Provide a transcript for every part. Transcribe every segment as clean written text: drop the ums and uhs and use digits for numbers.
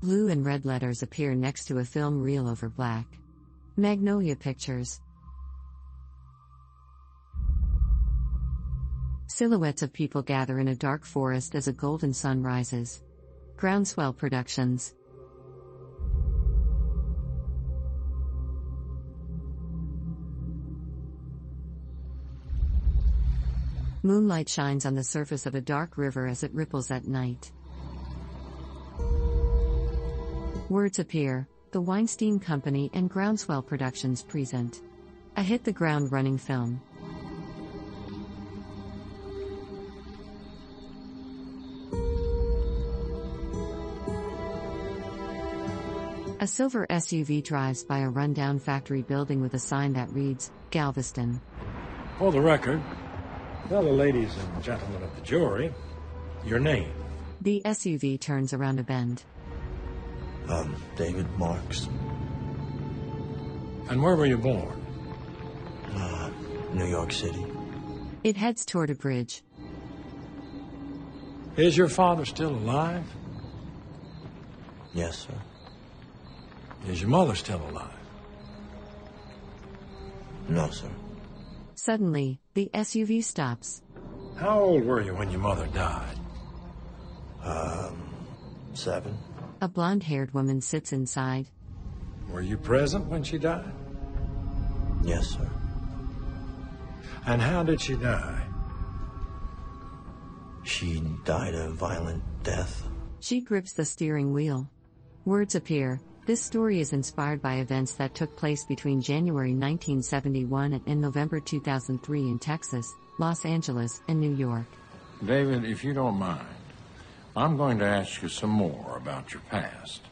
Blue and red letters appear next to a film reel over black. Magnolia Pictures. Silhouettes of people gather in a dark forest as a golden sun rises. Groundswell Productions. Moonlight shines on the surface of a dark river as it ripples at night. Words appear. The Weinstein Company and Groundswell Productions present a Hit the Ground Running film. A silver SUV drives by a rundown factory building with a sign that reads, Galveston. For the record, tell the ladies and gentlemen of the jury your name. The SUV turns around a bend. David Marks. And where were you born? New York City. It heads toward a bridge. Is your father still alive? Yes, sir. Is your mother still alive? No, sir. Suddenly, the SUV stops. How old were you when your mother died? 7. A blonde-haired woman sits inside. Were you present when she died? Yes, sir. And how did she die? She died a violent death. She grips the steering wheel. Words appear. This story is inspired by events that took place between January 1971 and November 2003 in Texas, Los Angeles, and New York. David, if you don't mind, I'm going to ask you some more about your past.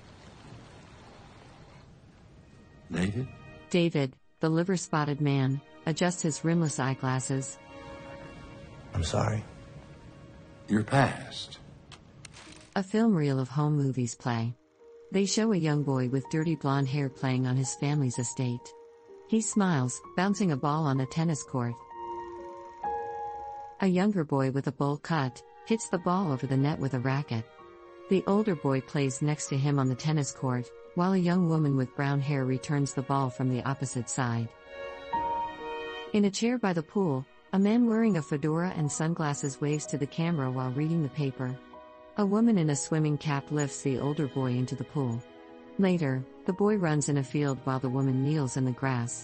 David? David, the liver-spotted man, adjusts his rimless eyeglasses. I'm sorry. Your past. A film reel of home movies play. They show a young boy with dirty blonde hair playing on his family's estate. He smiles, bouncing a ball on a tennis court. A younger boy with a bowl cut hits the ball over the net with a racket. The older boy plays next to him on the tennis court, while a young woman with brown hair returns the ball from the opposite side. In a chair by the pool, a man wearing a fedora and sunglasses waves to the camera while reading the paper. A woman in a swimming cap lifts the older boy into the pool. Later, the boy runs in a field while the woman kneels in the grass.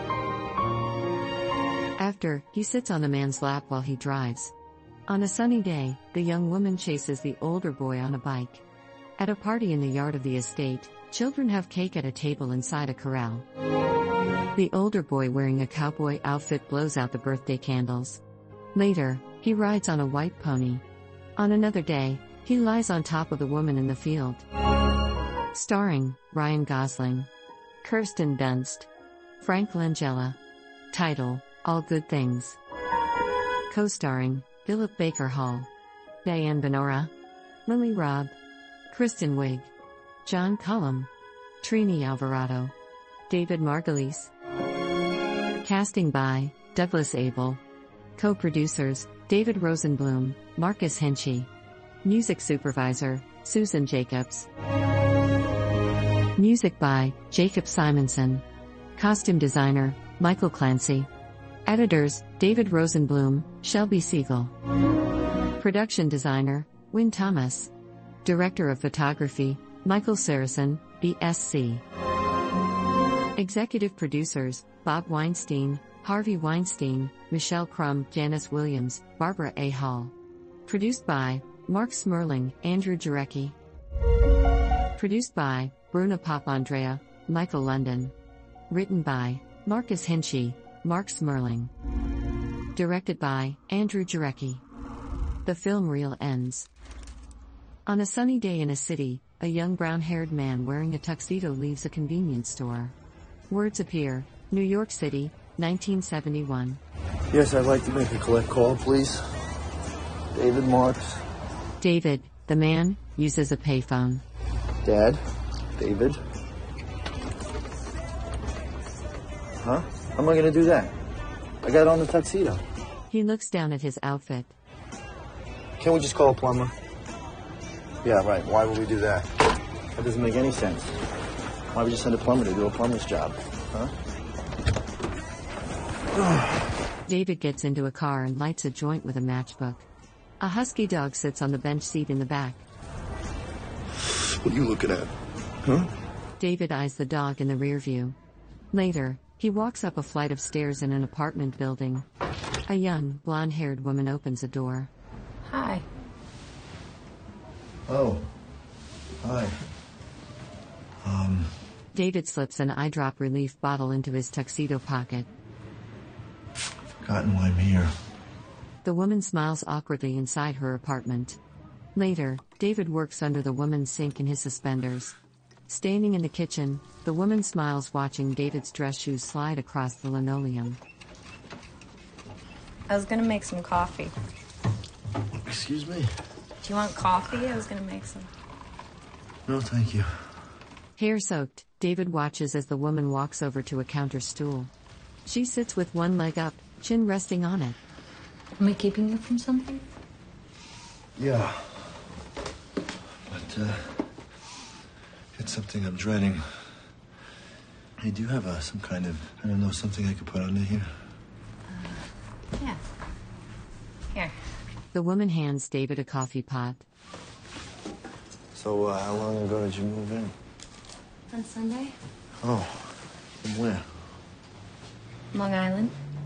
After, he sits on a man's lap while he drives. On a sunny day, the young woman chases the older boy on a bike. At a party in the yard of the estate, children have cake at a table inside a corral. The older boy wearing a cowboy outfit blows out the birthday candles. Later, he rides on a white pony. On another day, he lies on top of the woman in the field. Starring Ryan Gosling, Kirsten Dunst, Frank Langella. Title: All Good Things. Co-starring Philip Baker Hall, Diane Benora, Lily Robb, Kristen Wiig, John Cullum, Trini Alvarado, David Margulies. Casting by Douglas Abel. Co-producers David Rosenblum, Marcus Hinchey. Music supervisor Susan Jacobs. Music by Jacob Simonson. Costume designer Michael Clancy. Editors David Rosenblum, Shelby Siegel. Production designer Wynne Thomas. Director of photography Michael Saracen, BSc. Executive producers Bob Weinstein, Harvey Weinstein, Michelle Crum, Janice Williams, Barbara A. Hall. Produced by Mark Smerling, Andrew Jarecki. Produced by Bruna Papandrea, Michael London. Written by Marcus Hinchey, Mark Smerling. Directed by Andrew Jarecki. The film reel ends. On a sunny day in a city, a young brown-haired man wearing a tuxedo leaves a convenience store. Words appear. New York City, 1971. Yes, I'd like to make a collect call, please. David Marks. David, the man, uses a payphone. Dad? David? Huh? How am I going to do that? I got on the tuxedo. He looks down at his outfit. Can't we just call a plumber? Yeah, right. Why would we do that? That doesn't make any sense. Why would you send a plumber to do a plumber's job? Huh? David gets into a car and lights a joint with a matchbook. A husky dog sits on the bench seat in the back. What are you looking at? Huh? David eyes the dog in the rear view. Later, he walks up a flight of stairs in an apartment building. A young, blonde-haired woman opens a door. Hi. Oh. Hi. David slips an eye drop relief bottle into his tuxedo pocket. Forgotten why I'm here. The woman smiles awkwardly inside her apartment. Later, David works under the woman's sink in his suspenders. Standing in the kitchen, the woman smiles watching David's dress shoes slide across the linoleum. I was gonna make some coffee. Excuse me? Do you want coffee? I was gonna make some. No, thank you. Hair-soaked, David watches as the woman walks over to a counter stool. She sits with one leg up, chin resting on it. Am I keeping you from something? Yeah. But, it's something I'm dreading. Hey, do you have some kind of, I don't know, something I could put under here? Yeah. Here. The woman hands David a coffee pot. So, how long ago did you move in? On Sunday? Oh, from where? Long Island.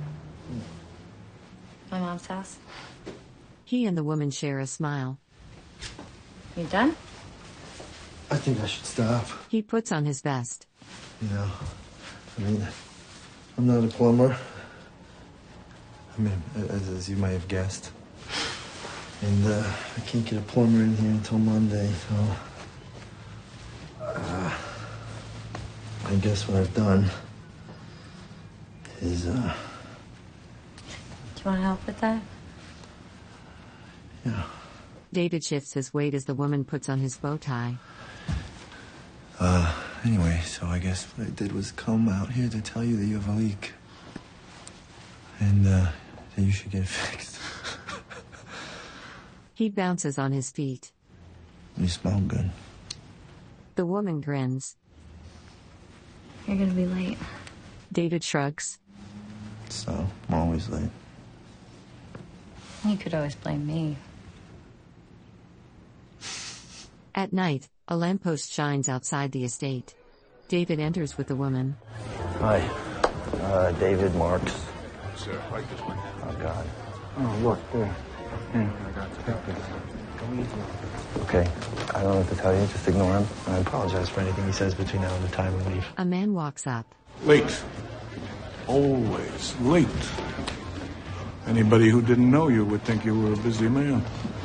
My mom's house. He and the woman share a smile. You done? I think I should stop. He puts on his vest. You know, I mean, I'm not a plumber. I mean, as you may have guessed. And I can't get a plumber in here until Monday, so... I guess what I've done is, Do you want help with that? yeah. David shifts his weight as the woman puts on his bow tie. Anyway, so I guess what I did was come out here to tell you that you have a leak. And, that you should get it fixed. He bounces on his feet. You smell good. The woman grins. You're gonna be late. David shrugs. So, I'm always late. You could always blame me. At night, a lamppost shines outside the estate. David enters with the woman. Hi. David Marks. Sir, right this way. Oh, God. Oh, look, there. Here. Okay, I don't know what to tell you. Just ignore him. I apologize for anything he says between now and the time we leave. A man walks up. Late. Always late. Anybody who didn't know you would think you were a busy man.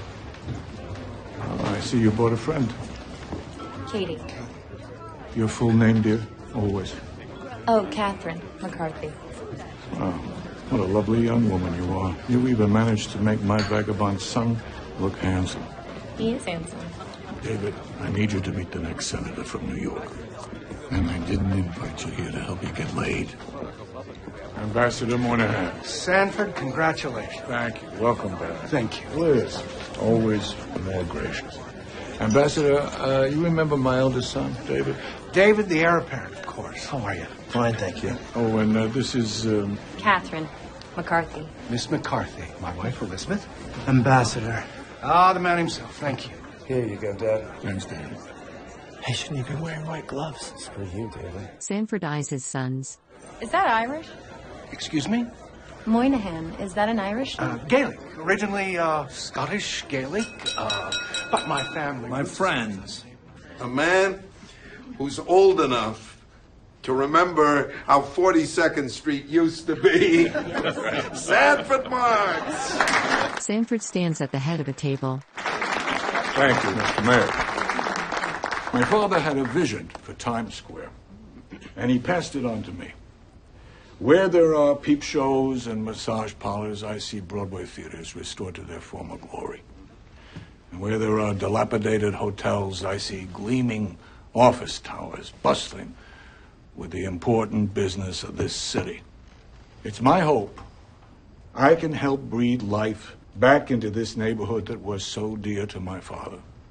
Oh, I see you brought a friend. Katie. Your full name, dear? Always. Oh, Catherine McCarthy. Oh, what a lovely young woman you are. You even managed to make my vagabond son look handsome. He is handsome. David, I need you to meet the next senator from New York. And I didn't invite you here to help you get laid. Ambassador Moynihan. Sanford, congratulations. Thank you. Welcome back. Thank you. Liz, always more gracious. Ambassador, you remember my eldest son, David? David, the heir apparent, of course. How are you? Fine, thank you. Oh, and this is... Catherine McCarthy. Miss McCarthy, my wife, Elizabeth. Ambassador. Ah, the man himself. Thank you. Here you go, Dad. Thanks, David. Hey, shouldn't you be wearing white gloves? It's for you, David. Sanford eyes his sons. Is that Irish? Excuse me? Moynihan, is that an Irish? Gaelic. Originally, Scottish Gaelic. But my family... My friends, a man who's old enough to remember how 42nd Street used to be. Sanford Marks! Sanford stands at the head of a table. Thank you, Mr. Mayor. My father had a vision for Times Square, and he passed it on to me. Where there are peep shows and massage parlors, I see Broadway theaters restored to their former glory. And where there are dilapidated hotels, I see gleaming office towers bustling with the important business of this city. It's my hope I can help breathe life back into this neighborhood that was so dear to my father.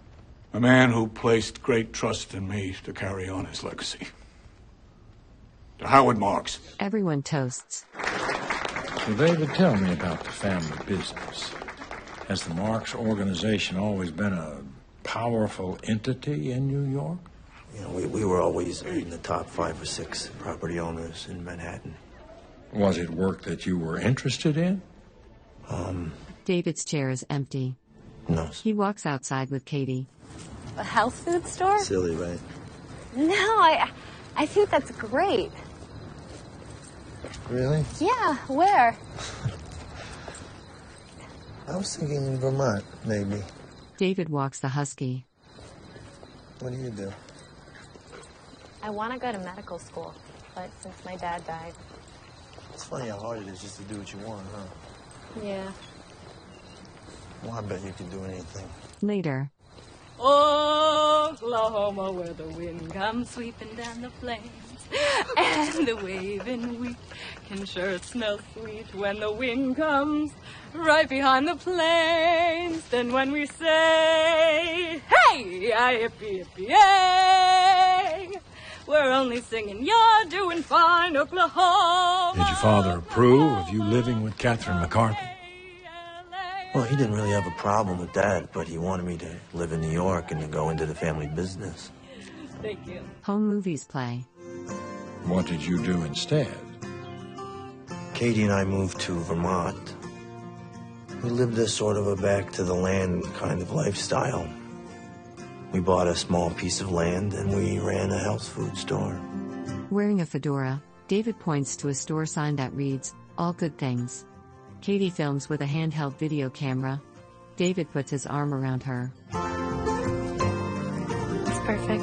A man who placed great trust in me to carry on his legacy. To Howard Marks. Everyone toasts. So David, tell me about the family business. Has the Marks organization always been a powerful entity in New York? You know, we were always in the top 5 or 6 property owners in Manhattan. Was it work that you were interested in? David's chair is empty. No. He walks outside with Katie. A health food store? Silly, right? No, I think that's great. Really? Yeah, where? I was thinking in Vermont, maybe. David walks the husky. What do you do? I want to go to medical school, but since my dad died. It's funny how hard it is just to do what you want, huh? Yeah. Well, I bet you could do anything. Later. Oklahoma, where the wind comes sweeping down the plains, and the waving wheat can sure smell sweet when the wind comes right behind the plains. Then when we say, hey, yippee, yippee, yay, we're only singing, you're doing fine, Oklahoma. Did your father approve of you living with Catherine McCarthy? Well, he didn't really have a problem with that, but he wanted me to live in New York and to go into the family business. Thank you. Home movies play. What did you do instead? Katie and I moved to Vermont. We lived a sort of a back-to-the-land kind of lifestyle. We bought a small piece of land and we ran a health food store. Wearing a fedora, David points to a store sign that reads, All Good Things. Katie films with a handheld video camera. David puts his arm around her. It's perfect.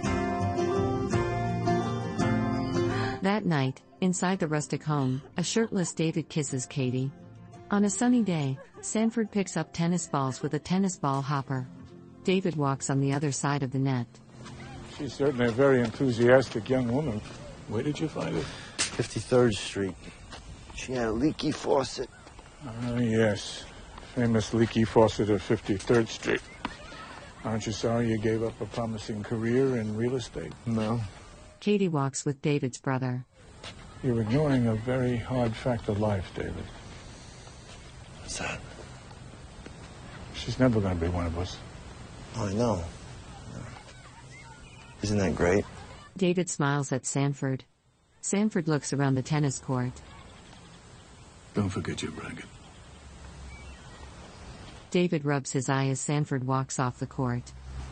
That night, inside the rustic home, a shirtless David kisses Katie. On a sunny day, Sanford picks up tennis balls with a tennis ball hopper. David walks on the other side of the net. She's certainly a very enthusiastic young woman. Where did you find her? 53rd Street. She had a leaky faucet. Oh, yes. Famous leaky faucet of 53rd Street. Aren't you sorry you gave up a promising career in real estate? No. Katie walks with David's brother. You're ignoring a very hard fact of life, David. What's that? She's never going to be one of us. Oh, I know. Isn't that great? David smiles at Sanford. Sanford looks around the tennis court. Don't forget your bracket. David rubs his eye as Sanford walks off the court.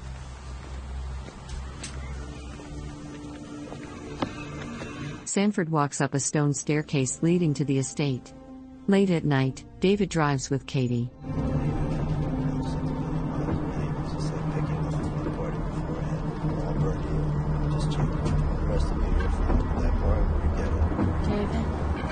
Sanford walks up a stone staircase leading to the estate. Late at night, David drives with Katie. David,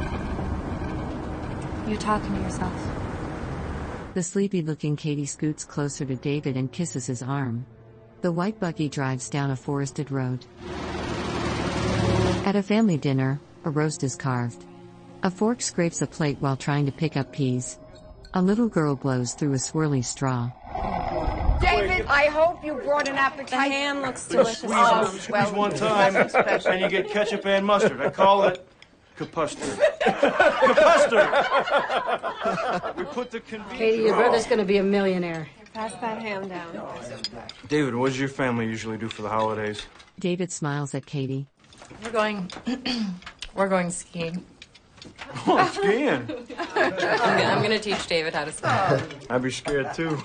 you're talking to yourself. The sleepy-looking Katie scoots closer to David and kisses his arm. The white buggy drives down a forested road. At a family dinner, a roast is carved. A fork scrapes a plate while trying to pick up peas. A little girl blows through a swirly straw. David, I hope you brought an appetite. The ham looks delicious. Squeeze one time, and you get ketchup and mustard. I call it capustard. Capustard! We put the convenience... Katie, your brother's going to be a millionaire. Pass that ham down. David, what does your family usually do for the holidays? David smiles at Katie. We're going skiing. Oh, skiing. I'm going to teach David how to ski. I'd be scared, too.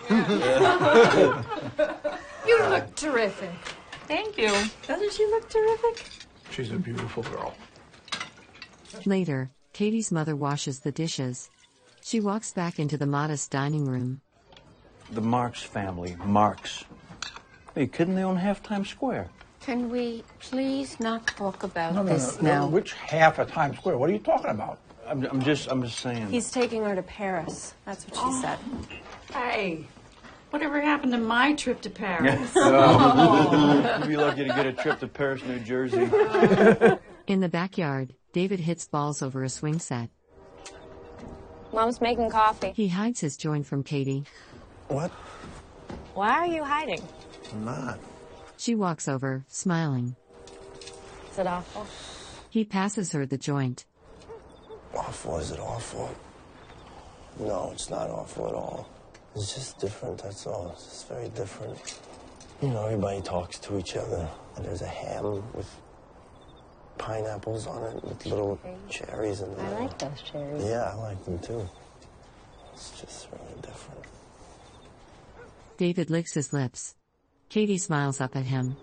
You look terrific. Thank you. Doesn't she look terrific? She's a beautiful girl. Later, Katie's mother washes the dishes. She walks back into the modest dining room. The Marks family, Marks. Are you kidding? They own half Times Square. Can we please not talk about this now? Which half of Times Square? What are you talking about? I'm just saying. He's taking her to Paris. That's what she said. Hey, whatever happened to my trip to Paris? You'd be lucky to get a trip to Paris, New Jersey. In the backyard, David hits balls over a swing set. Mom's making coffee. He hides his joint from Katie. What? Why are you hiding? I'm not. She walks over, smiling. Is it awful? He passes her the joint. Awful? Is it awful? No, it's not awful at all. It's just different, that's all. It's just very different. You know, everybody talks to each other. And there's a ham with pineapples on it with little cherries in there. I like those cherries. Yeah, I like them too. It's just really different. David licks his lips. Katie smiles up at him.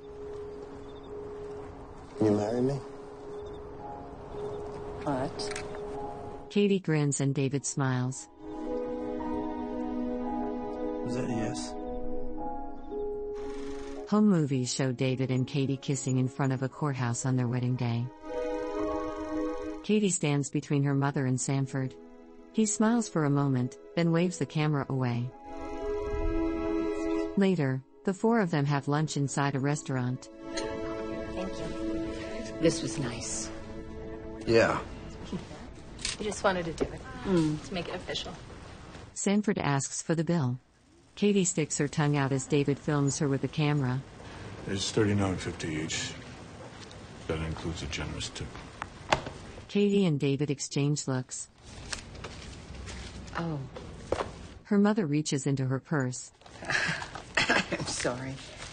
You marry me? What? Katie grins and David smiles. Was that a yes? Home movies show David and Katie kissing in front of a courthouse on their wedding day. Katie stands between her mother and Sanford. He smiles for a moment, then waves the camera away. Later, the four of them have lunch inside a restaurant. Thank you. This was nice. Yeah. You just wanted to do it. To make it official. Sanford asks for the bill. Katie sticks her tongue out as David films her with the camera. It's $39.50 each. That includes a generous tip. Katie and David exchange looks. Oh, Her mother reaches into her purse. I'm sorry.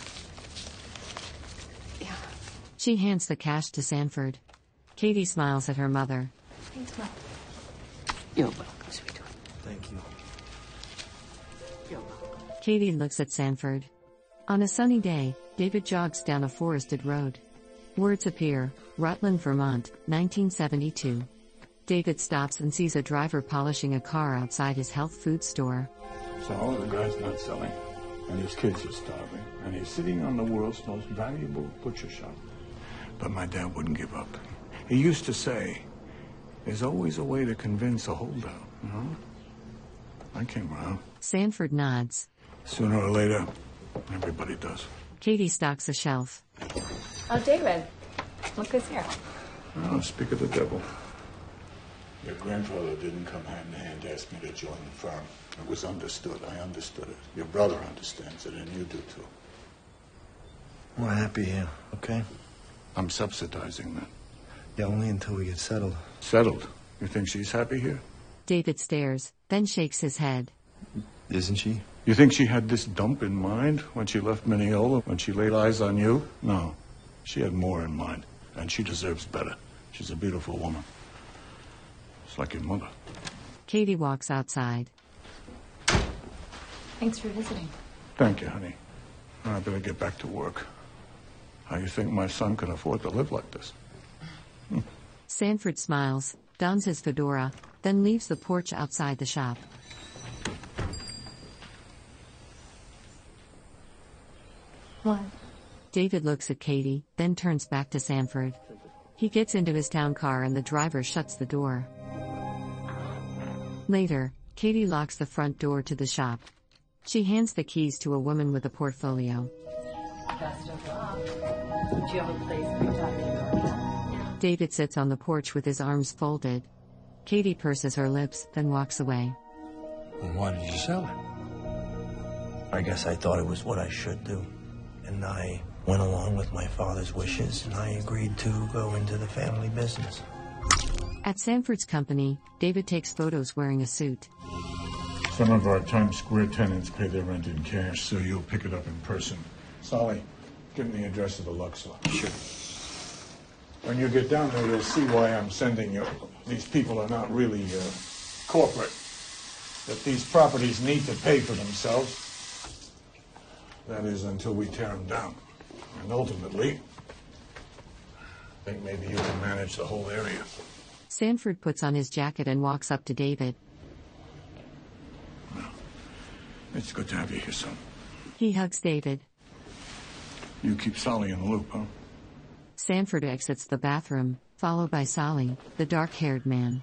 Yeah. She hands the cash to Sanford. Katie smiles at her mother. Thanks, Mom. You're welcome, sweetheart. Thank you. You're welcome. Katie looks at Sanford. On a sunny day, David jogs down a forested road. Words appear, Rutland, Vermont, 1972. David stops and sees a driver polishing a car outside his health food store. So the guy's not selling, and his kids are starving, and he's sitting on the world's most valuable butcher shop. But my dad wouldn't give up. He used to say, there's always a way to convince a holdout, you know? I came around. Sanford nods. Sooner or later, everybody does. Katie stocks a shelf. Oh, David. Look who's here. Oh, speak of the devil. Your grandfather didn't come hand in hand to ask me to join the firm. It was understood. I understood it. Your brother understands it, and you do too. We're happy here, okay? I'm subsidizing that. Yeah, only until we get settled. Settled? You think she's happy here? David stares, then shakes his head. Isn't she? You think she had this dump in mind when she left Mineola, when she laid eyes on you? No. She had more in mind, and she deserves better. She's a beautiful woman. It's like your mother. Katie walks outside. Thanks for visiting. Thank you, honey. I better get back to work. How you think my son can afford to live like this? Sanford smiles, dons his fedora, then leaves the porch outside the shop. What? David looks at Katie, then turns back to Sanford. He gets into his town car and the driver shuts the door. Later, Katie locks the front door to the shop. She hands the keys to a woman with a portfolio. Best of luck. Do you have a place in Kentucky? David sits on the porch with his arms folded. Katie purses her lips, then walks away. And why did you sell it? I guess I thought it was what I should do. And I went along with my father's wishes, and I agreed to go into the family business. At Sanford's company, David takes photos wearing a suit. Some of our Times Square tenants pay their rent in cash, so you'll pick it up in person. Solly, give me the address of the Luxor. Sure. When you get down there, you'll see why I'm sending you. These people are not really corporate. That these properties need to pay for themselves. That is, until we tear them down. And ultimately, I think maybe you can manage the whole area. Sanford puts on his jacket and walks up to David. Well, it's good to have you here, son. He hugs David. You keep Solly in the loop, huh? Sanford exits the bathroom, followed by Solly, the dark-haired man.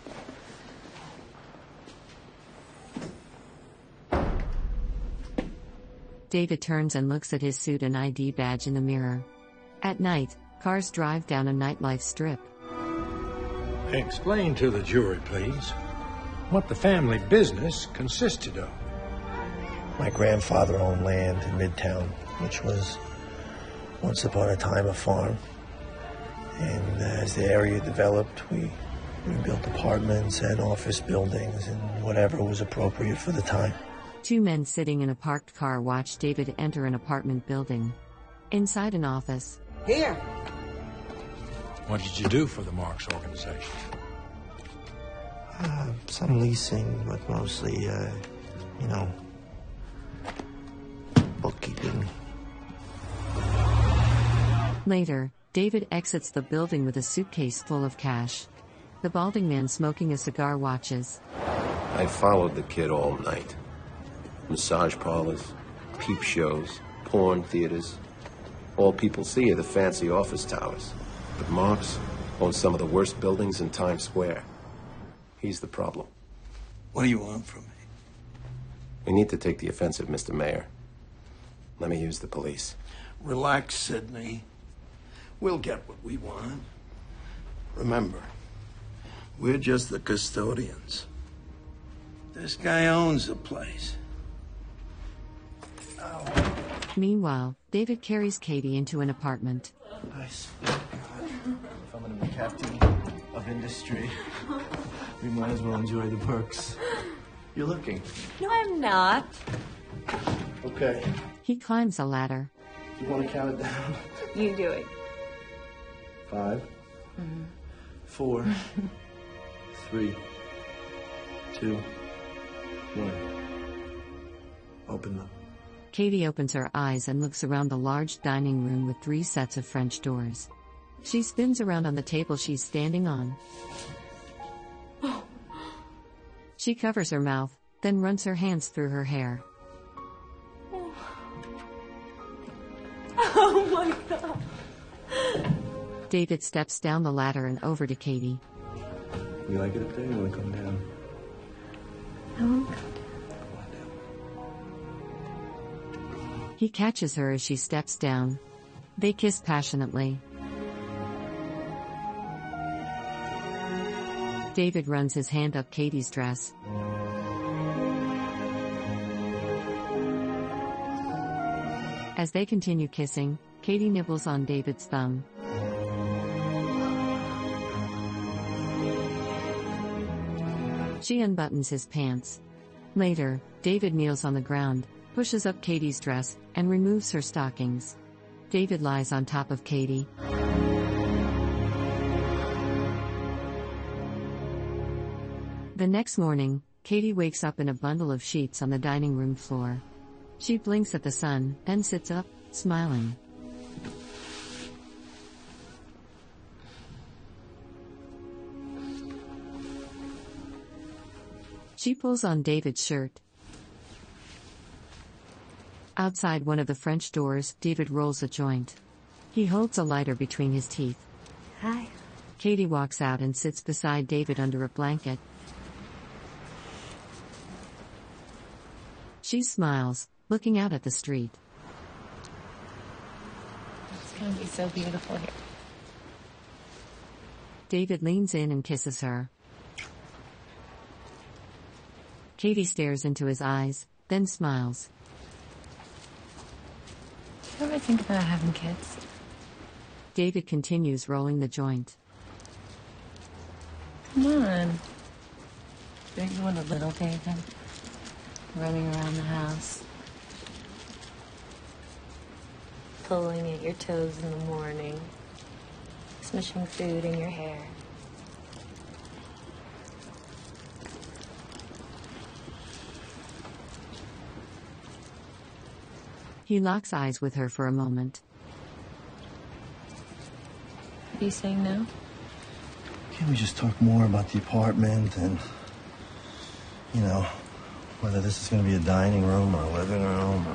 David turns and looks at his suit and ID badge in the mirror. At night, cars drive down a nightlife strip. Explain to the jury, please, what the family business consisted of. My grandfather owned land in Midtown, which was once upon a time a farm. And as the area developed, we built apartments and office buildings and whatever was appropriate for the time. Two men sitting in a parked car watch David enter an apartment building. Inside an office. Here. What did you do for the Marx organization? Some leasing, but mostly, bookkeeping. Later, David exits the building with a suitcase full of cash. The balding man smoking a cigar watches. I followed the kid all night. Massage parlors, peep shows, porn theaters. All people see are the fancy office towers. But Marx owns some of the worst buildings in Times Square. He's the problem. What do you want from me? We need to take the offensive, Mr. Mayor. Let me use the police. Relax, Sidney. We'll get what we want. Remember, we're just the custodians. This guy owns the place. Meanwhile, David carries Katie into an apartment. Nice. God, if I'm gonna be captain of industry, we might as well enjoy the perks. You're looking. No, I'm not. Okay. He climbs a ladder. You want to count it down? You do it. 5, 4, 3, 2, 1. Open them. Katie opens her eyes and looks around the large dining room with 3 sets of French doors. She spins around on the table she's standing on. She covers her mouth, then runs her hands through her hair. Oh my God. David steps down the ladder and over to Katie. You like it up there? You want to come down? I won't come down. He catches her as she steps down. They kiss passionately. David runs his hand up Katie's dress. As they continue kissing, Katie nibbles on David's thumb. She unbuttons his pants. Later, David kneels on the ground, pushes up Katie's dress, and removes her stockings. David lies on top of Katie. The next morning, Katie wakes up in a bundle of sheets on the dining room floor. She blinks at the sun, then sits up, smiling. She pulls on David's shirt. Outside one of the French doors, David rolls a joint. He holds a lighter between his teeth. Hi. Katie walks out and sits beside David under a blanket. She smiles, looking out at the street. It's gonna be so beautiful here. David leans in and kisses her. Katie stares into his eyes, then smiles. Do you ever think about having kids? David continues rolling the joint. Come on. Don't you want a little David? Running around the house. Pulling at your toes in the morning. Smishing food in your hair. He locks eyes with her for a moment. Are you saying no? Can't we just talk more about the apartment and, whether this is going to be a dining room or a living room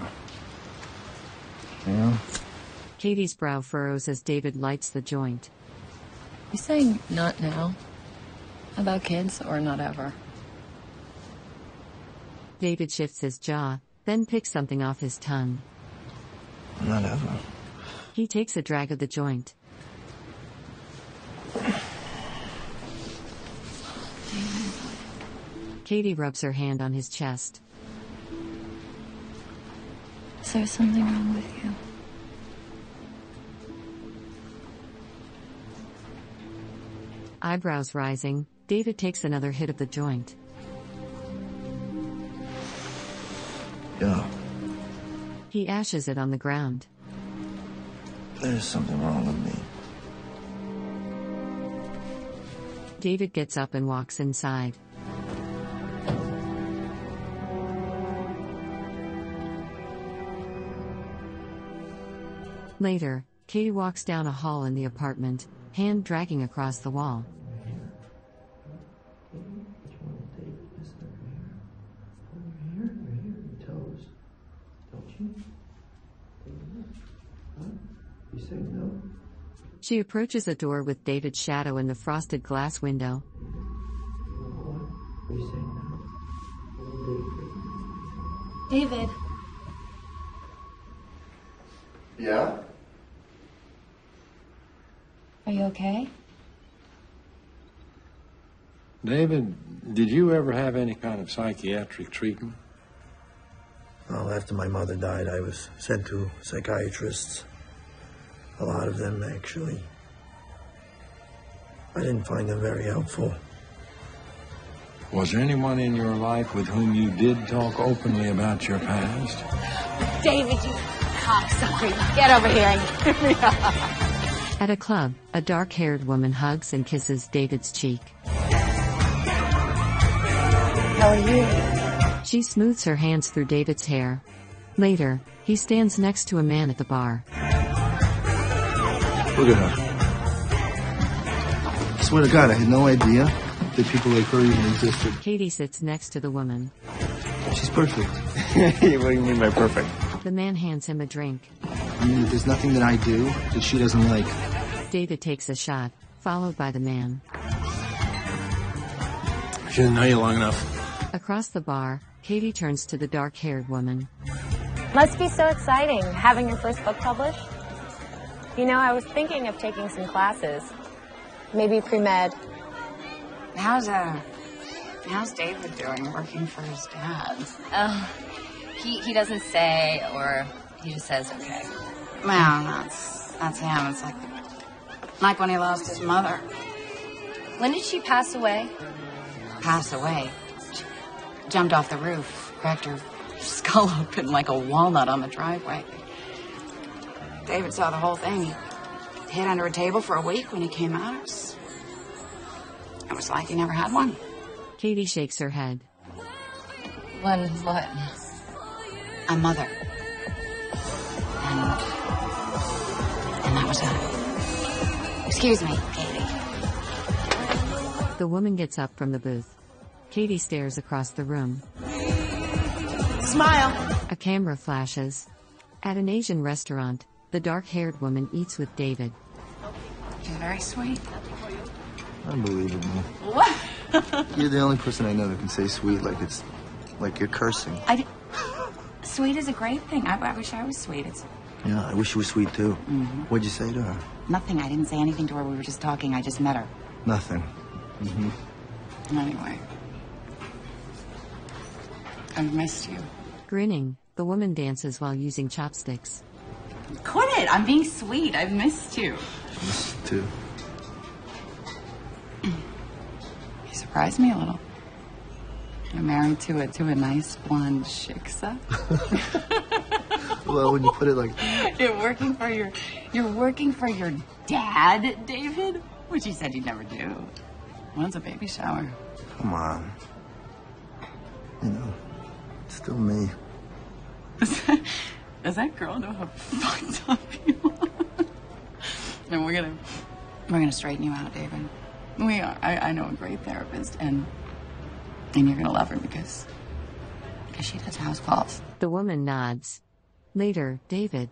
or, Katie's brow furrows as David lights the joint. You saying not now? About kids or not ever? David shifts his jaw, then picks something off his tongue. Not ever. He takes a drag of the joint. Katie rubs her hand on his chest. Is there something wrong with you? Eyebrows rising, David takes another hit of the joint. Yeah, He ashes it on the ground. there's something wrong with me. David gets up and walks inside. Later, Katie walks down a hall in the apartment, hand dragging across the wall. She approaches a door with David's shadow in the frosted glass window. David. Yeah? Are you okay? David, did you ever have any kind of psychiatric treatment? Well, after my mother died, I was sent to psychiatrists. A lot of them, actually. I didn't find them very helpful. Was there anyone in your life with whom you did talk openly about your past? David, you cocksucker. Get over here and give me a hug. At a club, a dark-haired woman hugs and kisses David's cheek. How are you? She smooths her hands through David's hair. Later, he stands next to a man at the bar. Look at her. I swear to God, I had no idea that people like her even existed. Katie sits next to the woman. She's perfect. What do you mean by perfect? The man hands him a drink. I mean, there's nothing that I do that she doesn't like. David takes a shot, followed by the man. She didn't know you long enough. Across the bar, Katie turns to the dark-haired woman. Must be so exciting, having your first book published. You know, I was thinking of taking some classes. Maybe pre-med. How's David doing working for his dad? He doesn't say, or he just says okay. Well, that's him. It's like when he lost his mother. When did she pass away? Pass away. Jumped off the roof, cracked her skull open like a walnut on the driveway. David saw the whole thing. He hid under a table for a week when he came out. It was like he never had one. Katie shakes her head. One what? A mother. And that was that. Excuse me, Katie. The woman gets up from the booth. Katie stares across the room. Smile. A camera flashes. At an Asian restaurant, the dark-haired woman eats with David. You're very sweet. Unbelievable. What? You're the only person I know that can say sweet like you're cursing. Sweet is a great thing. I wish I was sweet. Yeah, I wish you were sweet too. Mm-hmm. What'd you say to her? Nothing. I didn't say anything to her. We were just talking. I just met her. Nothing. Mm-hmm. Anyway. I've missed you. Grinning, the woman dances while using chopsticks. Quit it. I'm being sweet. I've missed you. Missed you too. You surprised me a little. You're married to a nice blonde shiksa. Well, when you put it like that. You're working for your dad, David? Which you said you'd never do. When's a baby shower? Come on. You know, it's still me. Does that girl know how fucked up you are? And we're gonna straighten you out, David. We are. I know a great therapist, and you're gonna love her because she does house calls. The woman nods. Later, David.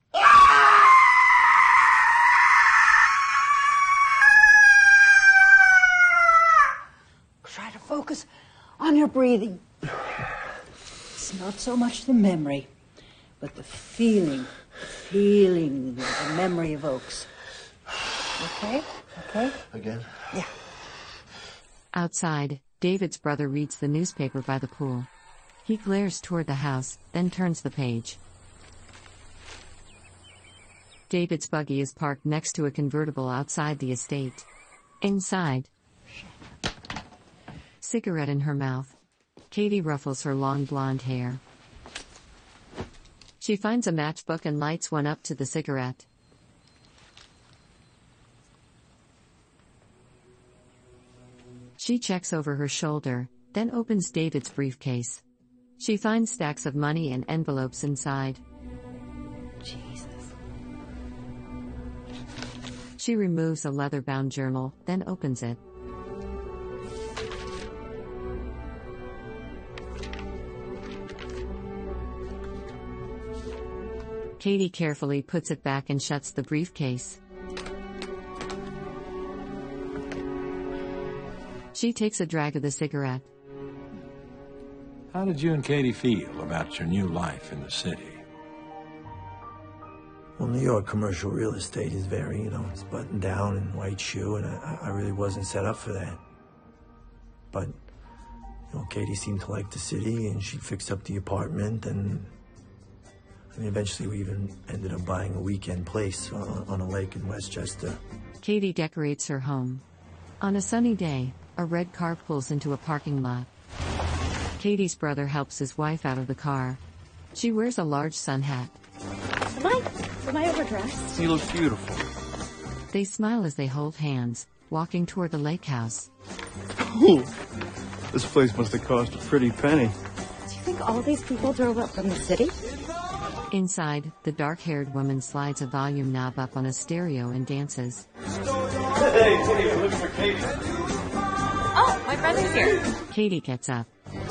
Try to focus on your breathing. It's not so much the memory, but the feeling the memory evokes. Okay? Okay? Again? Yeah. Outside, David's brother reads the newspaper by the pool. He glares toward the house, then turns the page. David's buggy is parked next to a convertible outside the estate. Inside, cigarette in her mouth, Katie ruffles her long blonde hair. She finds a matchbook and lights one up to the cigarette. She checks over her shoulder, then opens David's briefcase. She finds stacks of money and envelopes inside. Jesus. She removes a leather-bound journal, then opens it. Katie carefully puts it back and shuts the briefcase. She takes a drag of the cigarette. How did you and Katie feel about your new life in the city? Well, New York commercial real estate is very, it's buttoned down and white shoe, and I really wasn't set up for that. But, Katie seemed to like the city, and she fixed up the apartment, and eventually we even ended up buying a weekend place on a lake in Westchester. Katie decorates her home. On a sunny day, a red car pulls into a parking lot. Katie's brother helps his wife out of the car. She wears a large sun hat. Am I overdressed? You look beautiful. They smile as they hold hands, walking toward the lake house. Ooh, this place must have cost a pretty penny. Do you think all these people drove up from the city? Inside, the dark-haired woman slides a volume knob up on a stereo and dances. Hey, Katie, looking for Katie. Oh, my brother's here. Katie gets up.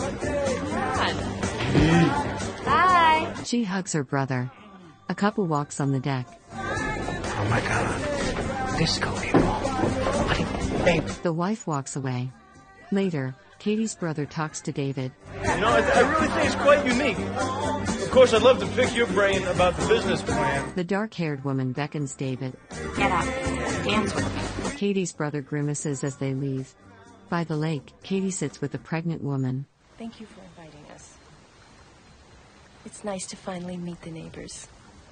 Hi. She hugs her brother. A couple walks on the deck. Oh my God. Disco people. Babe. The wife walks away. Later, Katie's brother talks to David. I really think it's quite unique. Of course, I'd love to pick your brain about the business plan. The dark-haired woman beckons David. Get up. Dance with me. Katie's brother grimaces as they leave. By the lake, Katie sits with a pregnant woman. Thank you for inviting us. It's nice to finally meet the neighbors.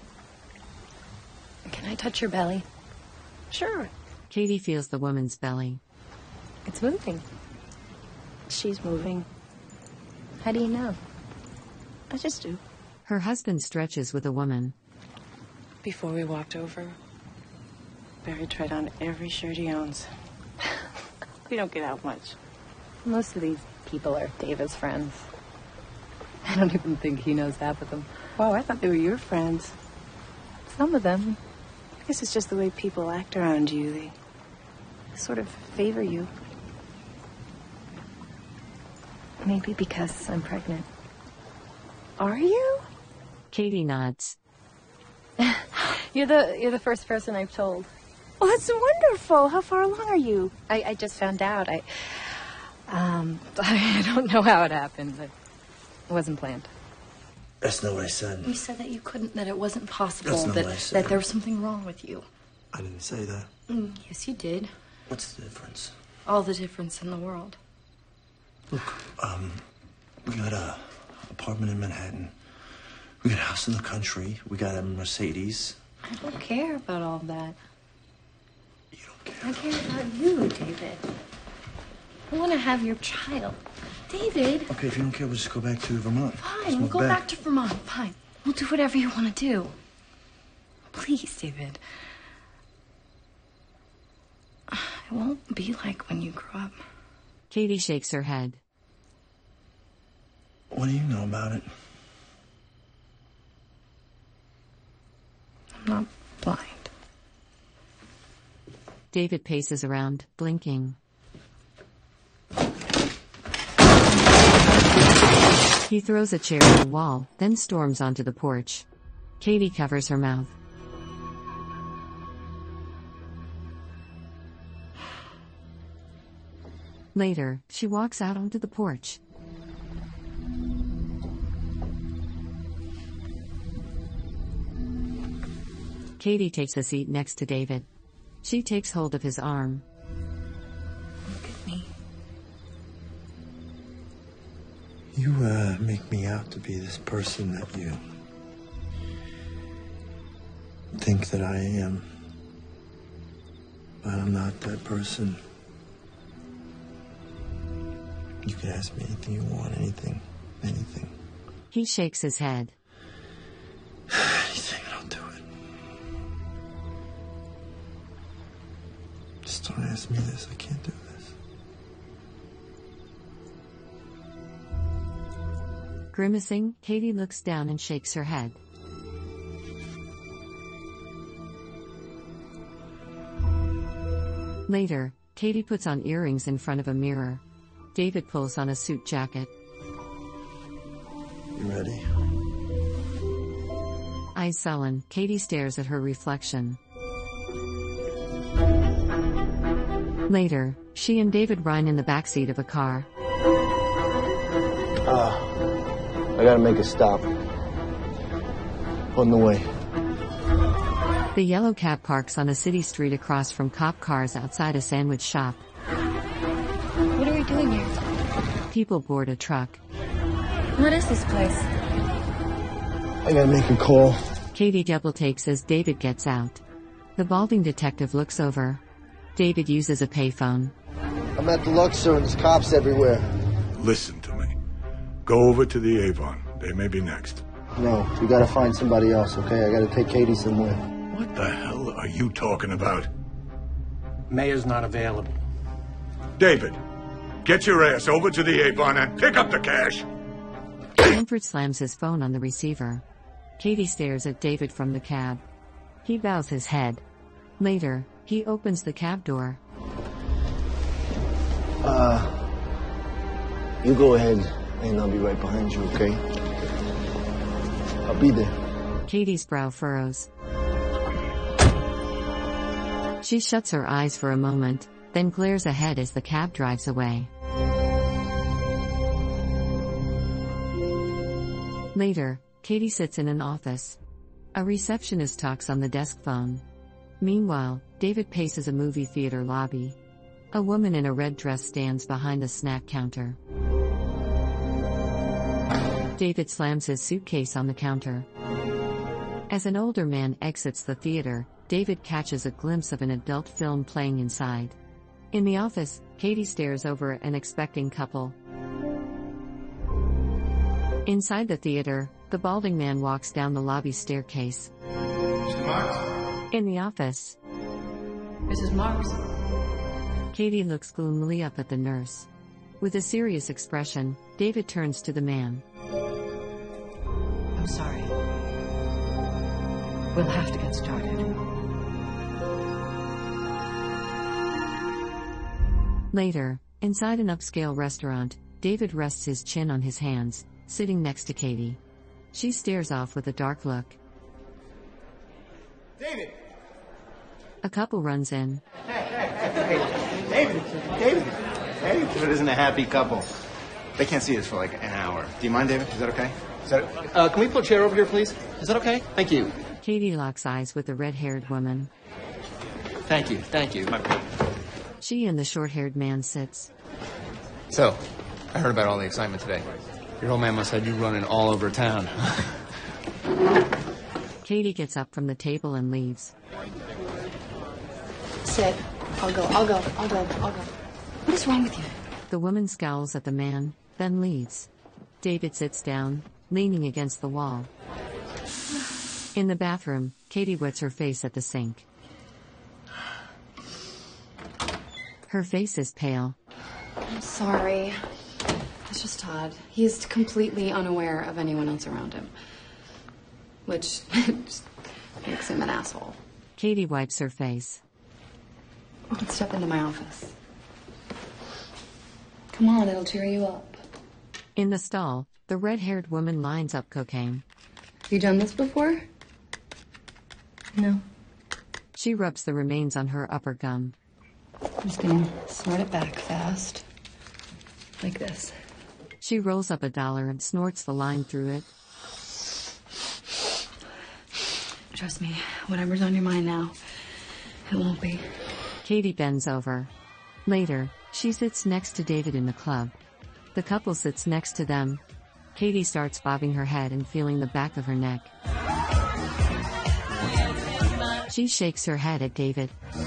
Can I touch your belly? Sure. Katie feels the woman's belly. It's moving. She's moving. How do you know? I just do. Her husband stretches with a woman. Before we walked over, Barry tried on every shirt he owns. We don't get out much. Most of these people are David's friends. I don't even think he knows half of them. Wow, I thought they were your friends. Some of them. I guess it's just the way people act around you. They sort of favor you. Maybe because I'm pregnant. Are you? Katie nods. You're the first person I've told. Well, that's wonderful. How far along are you? I just found out. I don't know how it happened, but it wasn't planned. That's not what I said. You said that you couldn't, that it wasn't possible, That's not what I said. that there was something wrong with you. I didn't say that. Yes, you did. What's the difference? All the difference in the world. Look, we got a apartment in Manhattan. We got a house in the country. We got a Mercedes. I don't care about all that. You don't care? I care about you, David. I want to have your child. David. Okay, if you don't care, we'll just go back to Vermont. Fine, we'll go back to Vermont. Fine. We'll do whatever you want to do. Please, David. It won't be like when you grow up. Katie shakes her head. What do you know about it? I'm not blind. David paces around, blinking. He throws a chair at the wall, then storms onto the porch. Katie covers her mouth. Later, she walks out onto the porch. Katie takes a seat next to David. She takes hold of his arm. Look at me. You, make me out to be this person that you think that I am. But I'm not that person. You can ask me anything you want, anything. He shakes his head. Anything, I'll do it. Just don't ask me this, I can't do this. Grimacing, Katie looks down and shakes her head. Later, Katie puts on earrings in front of a mirror. David pulls on a suit jacket. You ready? Eyes sullen, Katie stares at her reflection. Later, she and David ride in the backseat of a car. I gotta make a stop. On the way. The yellow cab parks on a city street across from cop cars outside a sandwich shop. What are we doing here? People board a truck. What is this place? I gotta make a call. Katie double takes as David gets out. The balding detective looks over. David uses a payphone. I'm at the Luxor and there's cops everywhere. Listen to me. Go over to the Avon. They may be next. No, we gotta find somebody else, okay? I gotta take Katie somewhere. What the hell are you talking about? Mayor's not available. David, get your ass over to the Avon and pick up the cash. Sanford slams his phone on the receiver. Katie stares at David from the cab. He bows his head. Later, he opens the cab door. You go ahead and I'll be right behind you, okay? I'll be there. Katie's brow furrows. She shuts her eyes for a moment, then glares ahead as the cab drives away. Later, Katie sits in an office. A receptionist talks on the desk phone. Meanwhile, David paces a movie theater lobby. A woman in a red dress stands behind the snack counter. David slams his suitcase on the counter. As an older man exits the theater, David catches a glimpse of an adult film playing inside. In the office, Katie stares over an expecting couple. Inside the theater, the balding man walks down the lobby staircase. Mr. Marks? In the office, Mrs. Marks. Katie looks gloomily up at the nurse. With a serious expression, David turns to the man. I'm sorry. We'll have to get started. Later, inside an upscale restaurant, David rests his chin on his hands, sitting next to Katie. She stares off with a dark look. David! A couple runs in. David! David isn't a happy couple. They can't see us for like an hour. Do you mind, David? Is that okay? Can we pull a chair over here, please? Is that okay? Thank you. Katie locks eyes with the red-haired woman. Thank you. She and the short-haired man sits. So, I heard about all the excitement today. Your old man must have you running all over town. Katie gets up from the table and leaves. Sit. I'll go. What is wrong with you? The woman scowls at the man, then leaves. David sits down, leaning against the wall. In the bathroom, Katie wets her face at the sink. Her face is pale. I'm sorry. It's just Todd. He's completely unaware of anyone else around him. Which just makes him an asshole. Katie wipes her face. Let's step into my office. Come on, it'll cheer you up. In the stall, the red-haired woman lines up cocaine. You done this before? No. She rubs the remains on her upper gum. I'm just gonna snort it back fast. Like this. She rolls up $1 and snorts the line through it. Trust me, whatever's on your mind now, it won't be. Katie bends over. Later, she sits next to David in the club. The couple sits next to them. Katie starts bobbing her head and feeling the back of her neck. She shakes her head at David.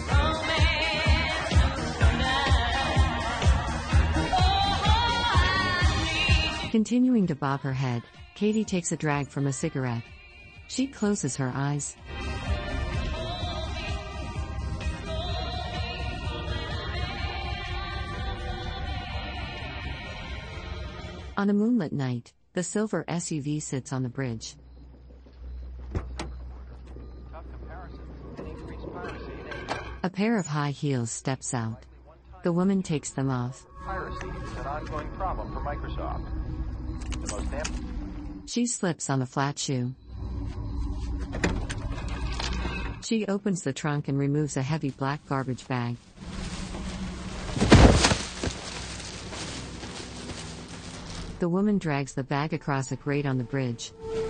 Continuing to bob her head, Katie takes a drag from a cigarette. She closes her eyes. On a moonlit night, the silver SUV sits on the bridge. A pair of high heels steps out. The woman takes them off. Piracy is an ongoing problem for Microsoft. The most She slips on a flat shoe. She opens the trunk and removes a heavy black garbage bag. The woman drags the bag across a grate on the bridge.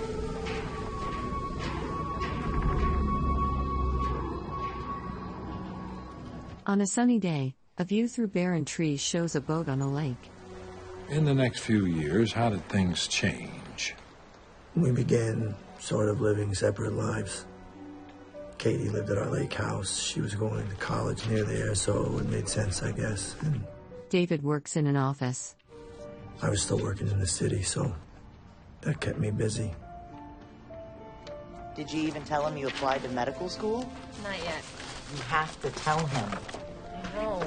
On a sunny day, a view through barren trees shows a boat on a lake. In the next few years, how did things change? We began sort of living separate lives. Katie lived at our lake house. She was going to college near there, so it made sense, I guess. And David works in an office. I was still working in the city, so that kept me busy. Did you even tell him you applied to medical school? Not yet. You have to tell him. I know.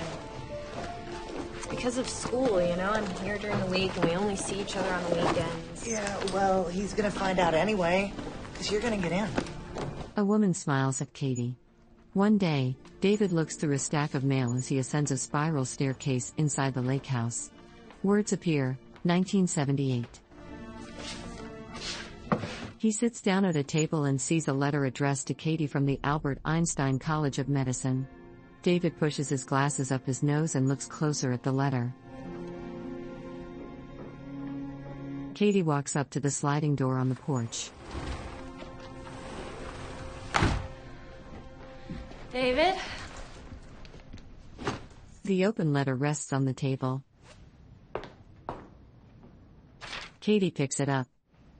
It's because of school, you know? I'm here during the week and we only see each other on the weekends. Yeah, well, he's gonna find out anyway, because you're gonna get in. A woman smiles at Katie. One day, David looks through a stack of mail as he ascends a spiral staircase inside the lake house. Words appear, 1978. He sits down at a table and sees a letter addressed to Katie from the Albert Einstein College of Medicine. David pushes his glasses up his nose and looks closer at the letter. Katie walks up to the sliding door on the porch. David? The open letter rests on the table. Katie picks it up.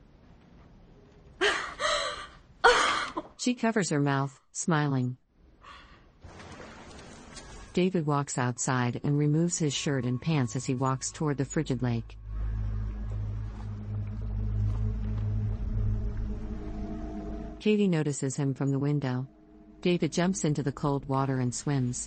She covers her mouth, smiling. David walks outside and removes his shirt and pants as he walks toward the frigid lake. Katie notices him from the window. David jumps into the cold water and swims.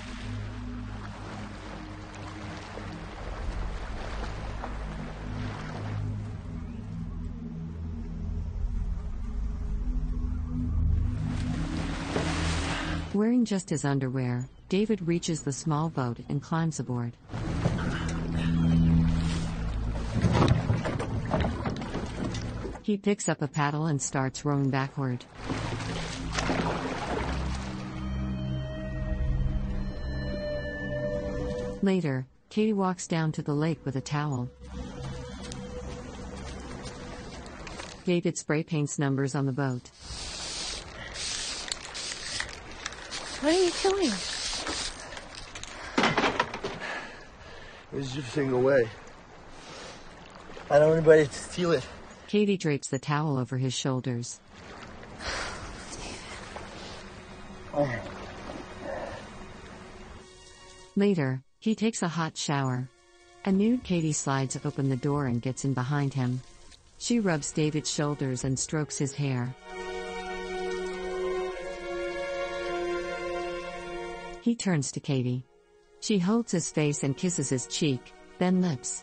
Wearing just his underwear, David reaches the small boat and climbs aboard. He picks up a paddle and starts rowing backward. Later, Katie walks down to the lake with a towel. David spray paints numbers on the boat. What are you doing? Where's your thing away? I don't want anybody to steal it. Katie drapes the towel over his shoulders. Oh. Later, he takes a hot shower. A nude Katie slides open the door and gets in behind him. She rubs David's shoulders and strokes his hair. He turns to Katie. She holds his face and kisses his cheek, then lips.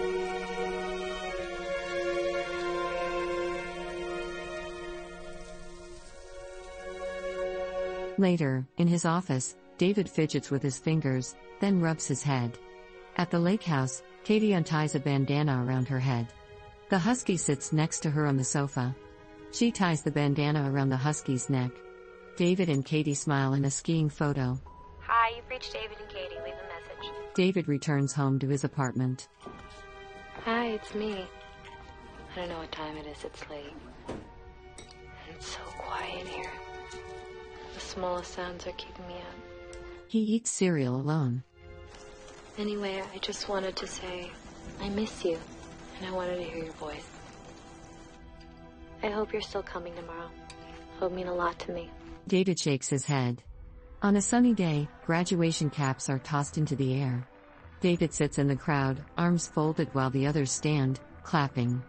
Later, in his office, David fidgets with his fingers, then rubs his head. At the lake house, Katie unties a bandana around her head. The husky sits next to her on the sofa. She ties the bandana around the husky's neck. David and Katie smile in a skiing photo. Hi, you've reached David and Katie. Leave a message. David returns home to his apartment. Hi, it's me. I don't know what time it is. It's late. It's so quiet here. The smallest sounds are keeping me up. He eats cereal alone. Anyway, I just wanted to say I miss you, and I wanted to hear your voice. I hope you're still coming tomorrow. both mean a lot to me. David shakes his head. On a sunny day, graduation caps are tossed into the air. David sits in the crowd, arms folded while the others stand, clapping.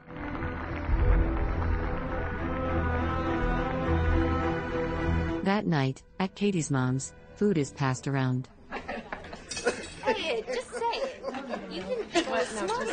That night, at Katie's mom's, food is passed around. Say it, just say it. You can think I was smart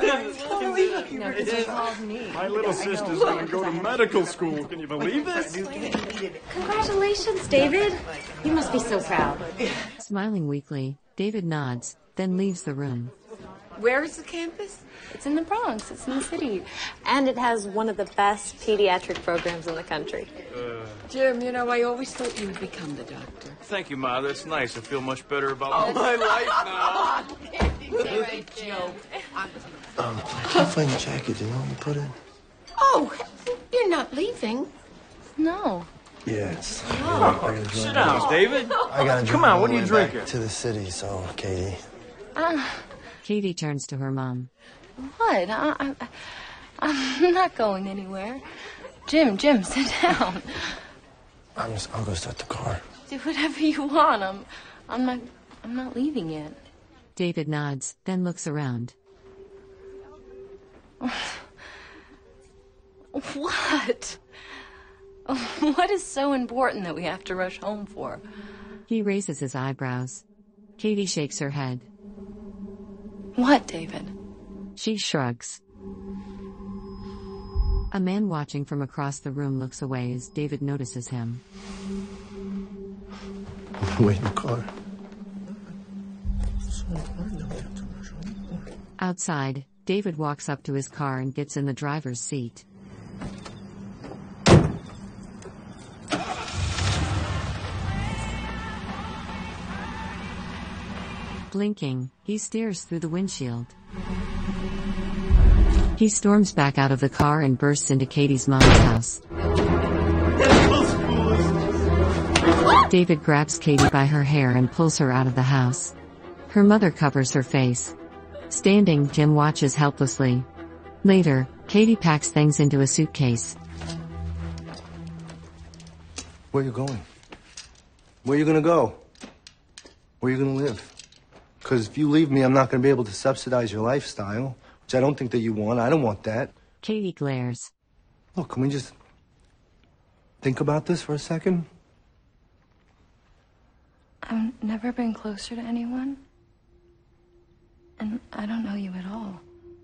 enough. My little sister's gonna go to medical school. Can you believe this? Congratulations, David. You must be so proud. Smiling weakly, David nods, then leaves the room. Where is the campus? It's in the Bronx. It's in the city. And it has one of the best pediatric programs in the country. Jim, you know, I always thought you would become the doctor. Thank you, Ma. That's nice. I feel much better about my life now. David, joke. I can't find the jacket. Do you know where you put it? Oh, you're not leaving. No. Yes. Sit down, David. I gotta Come on, what are you back drinking? to the city, so, Katie. Katie turns to her mom. What? I'm not going anywhere. Jim, sit down. I'll go start the car. Do whatever you want. I'm not leaving yet. David nods, then looks around. What? What is so important that we have to rush home for? He raises his eyebrows. Katie shakes her head. What, David? She shrugs. A man watching from across the room looks away as David notices him. Wait in the car. Outside, David walks up to his car and gets in the driver's seat. Blinking, he stares through the windshield. He storms back out of the car and bursts into Katie's mom's house. David grabs Katie by her hair and pulls her out of the house. Her mother covers her face. Standing, Jim watches helplessly. Later, Katie packs things into a suitcase. Where you going? Where you gonna go? Where you gonna live? Because if you leave me, I'm not gonna be able to subsidize your lifestyle, which I don't think that you want. I don't want that. Katie glares. Look, can we just think about this for a second? I've never been closer to anyone. And I don't know you at all.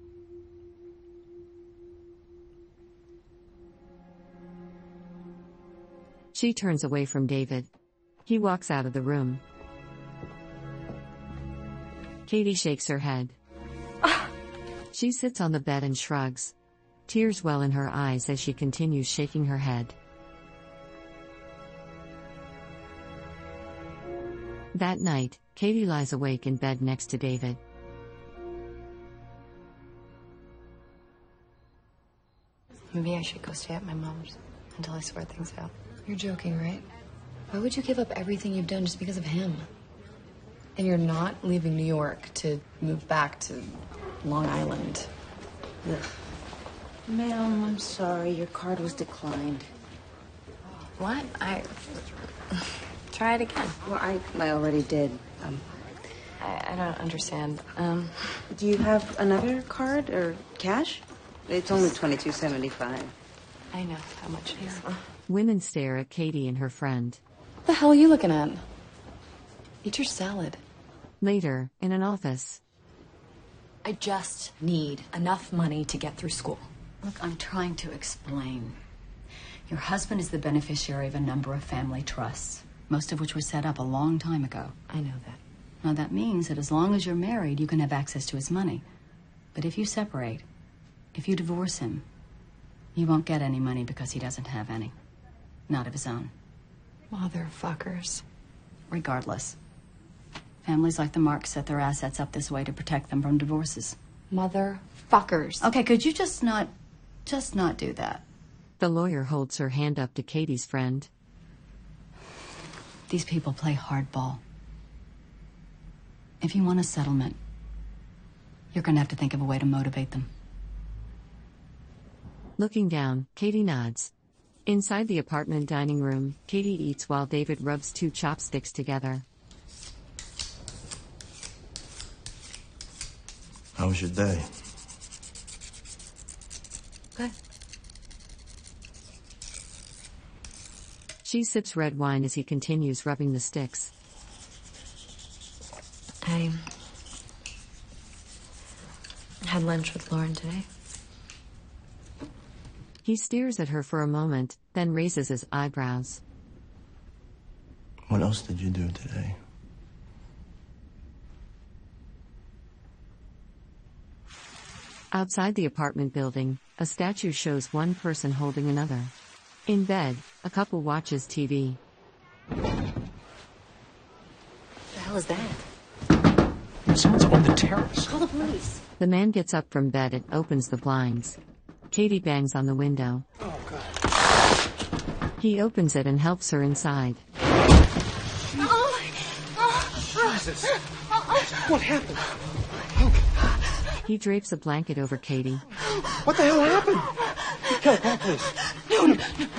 She turns away from David. He walks out of the room. Katie shakes her head. She sits on the bed and shrugs. Tears well in her eyes as she continues shaking her head. That night, Katie lies awake in bed next to David. Maybe I should go stay at my mom's until I sort things out. You're joking, right? Why would you give up everything you've done just because of him? And you're not leaving New York to move back to Long Island. Ugh. Ma'am, I'm sorry. Your card was declined. What? Try it again. Well, I already did. I don't understand. Do you have another card or cash? It's only $22.75. I know how much it is. Women stare at Katie and her friend. What the hell are you looking at? Eat your salad. Later, in an office. I just need enough money to get through school. Look, I'm trying to explain. Your husband is the beneficiary of a number of family trusts, most of which were set up a long time ago. I know that. Now, that means that as long as you're married, you can have access to his money. But if you separate, if you divorce him, you won't get any money because he doesn't have any. Not of his own. Motherfuckers. Regardless. Families like the Marks set their assets up this way to protect them from divorces. Motherfuckers. Okay, could you just not do that? The lawyer holds her hand up to Katie's friend. These people play hardball. If you want a settlement, you're going to have to think of a way to motivate them. Looking down, Katie nods. Inside the apartment dining room, Katie eats while David rubs two chopsticks together. How was your day? Good. She sips red wine as he continues rubbing the sticks. I had lunch with Lauren today. He stares at her for a moment, then raises his eyebrows. What else did you do today? Outside the apartment building, a statue shows one person holding another. In bed, a couple watches TV. What the hell is that? Someone's on the terrace. Call the police. The man gets up from bed and opens the blinds. Katie bangs on the window. Oh, God. He opens it and helps her inside. Jesus. What happened? He drapes a blanket over Katie. What the hell happened? Kelly, call police. No.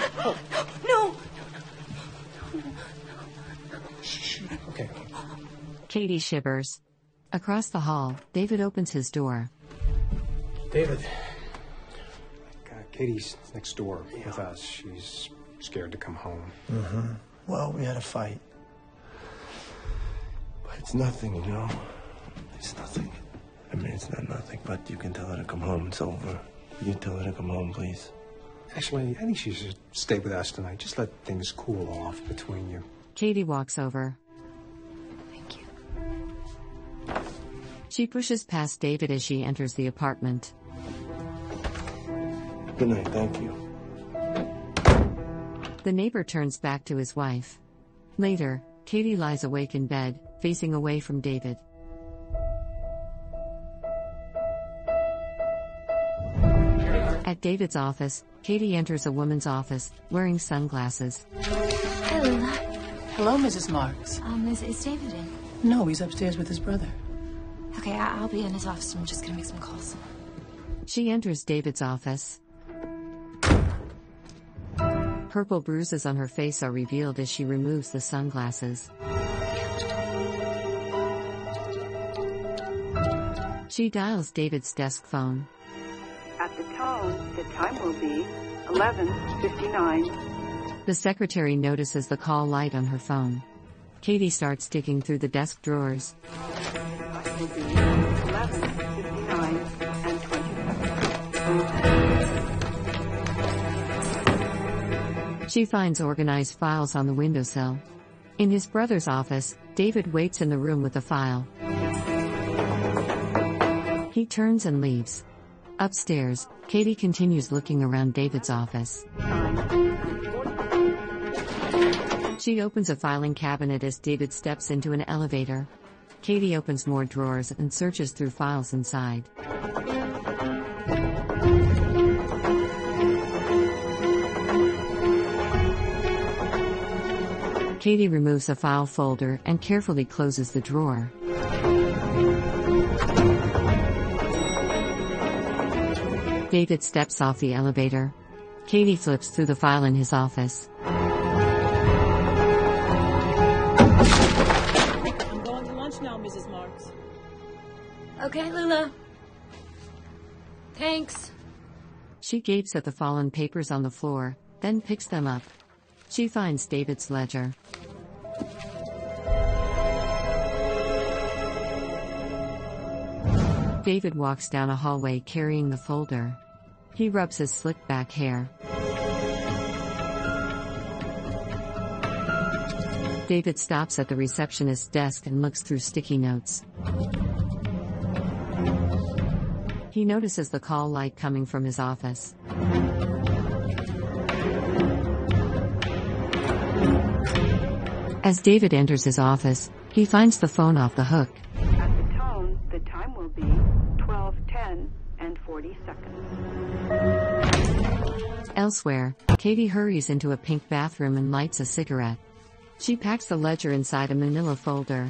Okay. Katie shivers. Across the hall, David opens his door. David. Katie's next door with us. She's scared to come home. Mm-hmm. Well, we had a fight. But it's nothing, you know? It's nothing. I mean, it's not nothing, but you can tell her to come home. It's over. You tell her to come home, please. Actually, I think she should stay with us tonight. Just let things cool off between you. Katie walks over. Thank you. She pushes past David as she enters the apartment. Good night, thank you. The neighbor turns back to his wife. Later, Katie lies awake in bed, facing away from David. At David's office, Katie enters a woman's office, wearing sunglasses. Hi, Lula. Hello, Mrs. Marks. Is David in? No, he's upstairs with his brother. Okay, I'll be in his office. I'm just gonna make some calls. She enters David's office. Purple bruises on her face are revealed as she removes the sunglasses. She dials David's desk phone. At the tone, the time will be 11:59. The secretary notices the call light on her phone. Katie starts digging through the desk drawers. It will be 11:59 and 20 seconds. She finds organized files on the windowsill. In his brother's office, David waits in the room with the file. He turns and leaves. Upstairs, Katie continues looking around David's office. She opens a filing cabinet as David steps into an elevator. Katie opens more drawers and searches through files inside. Katie removes a file folder and carefully closes the drawer. David steps off the elevator. Katie flips through the file in his office. I'm going to lunch now, Mrs. Marks. Okay, Lula. Thanks. She gapes at the fallen papers on the floor, then picks them up. She finds David's ledger. David walks down a hallway carrying the folder. He rubs his slick back hair. David stops at the receptionist's desk and looks through sticky notes. He notices the call light coming from his office. As David enters his office, he finds the phone off the hook. At the tone, the time will be 12:10 and 40 seconds. Elsewhere, Katie hurries into a pink bathroom and lights a cigarette. She packs the ledger inside a manila folder.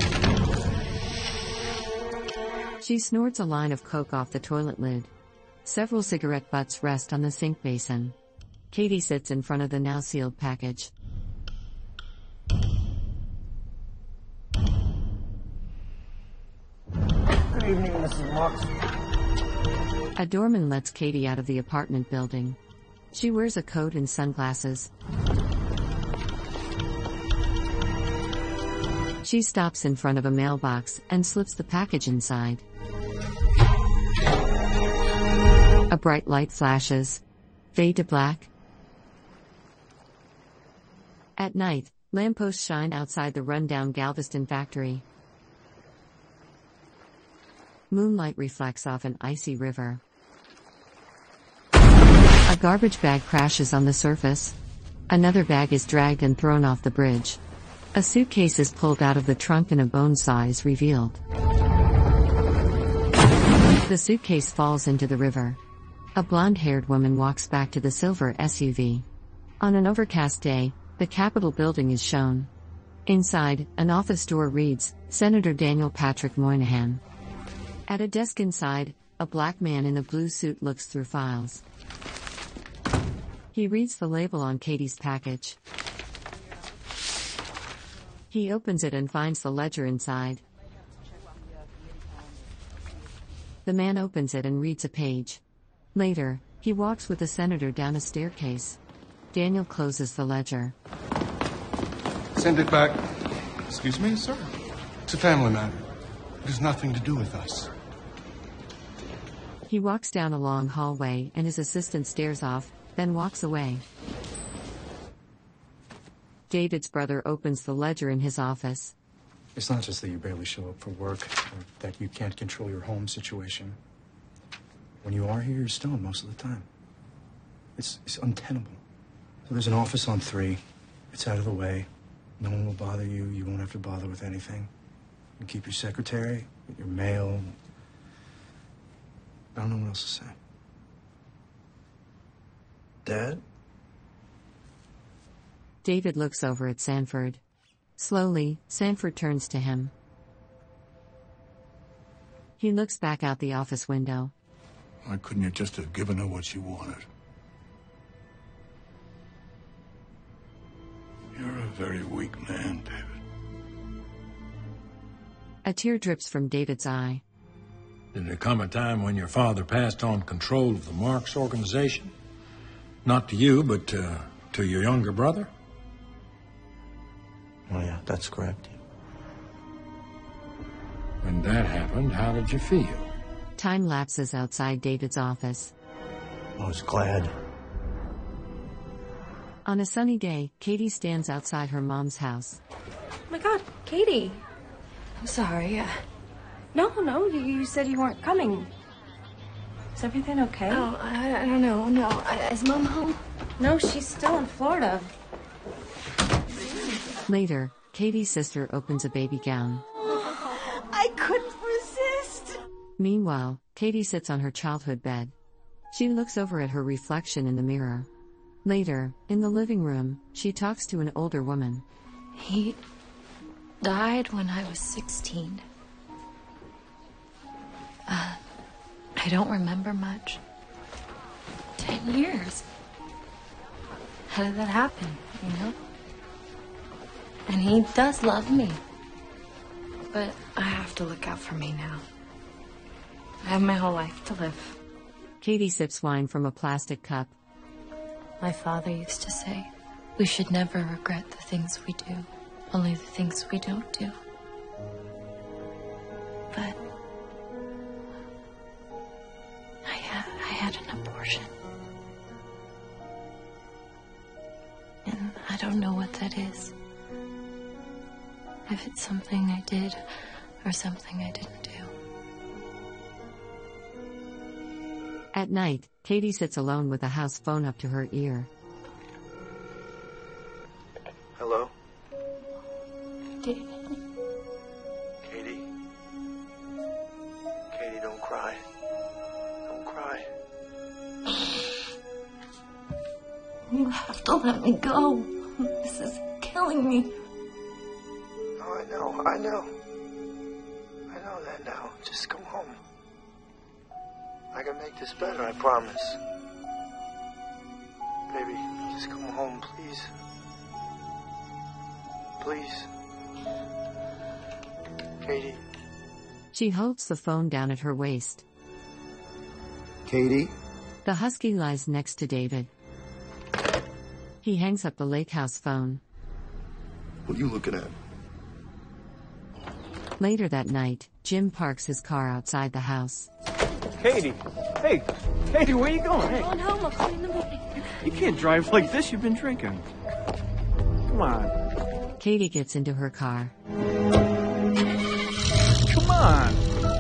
She snorts a line of coke off the toilet lid. Several cigarette butts rest on the sink basin. Katie sits in front of the now sealed package. Good evening, Mrs. Marks. A doorman lets Katie out of the apartment building. She wears a coat and sunglasses. She stops in front of a mailbox and slips the package inside. A bright light flashes. Fade to black. At night, lampposts shine outside the rundown Galveston factory. Moonlight reflects off an icy river. A garbage bag crashes on the surface. Another bag is dragged and thrown off the bridge. A suitcase is pulled out of the trunk and a bone saw is revealed. The suitcase falls into the river. A blonde-haired woman walks back to the silver SUV. On an overcast day, the Capitol building is shown. Inside, an office door reads, Senator Daniel Patrick Moynihan. At a desk inside, a black man in a blue suit looks through files. He reads the label on Katie's package. He opens it and finds the ledger inside. The man opens it and reads a page. Later, he walks with the senator down a staircase. Daniel closes the ledger. Send it back. Excuse me, sir? It's a family matter. It has nothing to do with us. He walks down a long hallway and his assistant stares off, then walks away. David's brother opens the ledger in his office. It's not just that you barely show up for work, or that you can't control your home situation. When you are here, you're stoned most of the time. It's untenable. So there's an office on 3. It's out of the way. No one will bother you. You won't have to bother with anything. You keep your secretary, your mail. I don't know what else to say. Dad? David looks over at Sanford. Slowly, Sanford turns to him. He looks back out the office window. Why couldn't you just have given her what she wanted? You're a very weak man, David. A tear drips from David's eye. Did there come a time when your father passed on control of the Marks organization? Not to you, but to your younger brother? Oh, yeah, that's correct. When that happened, how did you feel? Time lapses outside David's office. I was glad. On a sunny day, Katie stands outside her mom's house. Oh my God, Katie. I'm sorry. No, you said you weren't coming. Is everything okay? Oh, I don't know. No. Is Mom home? No, she's still in Florida. Later, Katie's sister opens a baby gown. I couldn't resist. Meanwhile, Katie sits on her childhood bed. She looks over at her reflection in the mirror. Later, in the living room, she talks to an older woman. He died when I was 16. I don't remember much. 10 years. How did that happen, you know? And he does love me. But I have to look out for me now. I have my whole life to live. Katie sips wine from a plastic cup. My father used to say, we should never regret the things we do, only the things we don't do. But I had an abortion. And I don't know what that is. If it's something I did or something I didn't do. At night, Katie sits alone with the house phone up to her ear. Hello? David. Katie? Katie, don't cry. Don't cry. You have to let me go. This is killing me. Oh, I know. I know that now. Just come home. I can make this better, I promise. Baby. Just come home, please. Please. Katie. She holds the phone down at her waist. Katie? The husky lies next to David. He hangs up the lake house phone. What are you looking at? Later that night, Jim parks his car outside the house. Katie! Hey! Katie, where you going? Hey! Going home, I'll call you in the morning. You can't drive like this, you've been drinking. Come on. Katie gets into her car. Come on!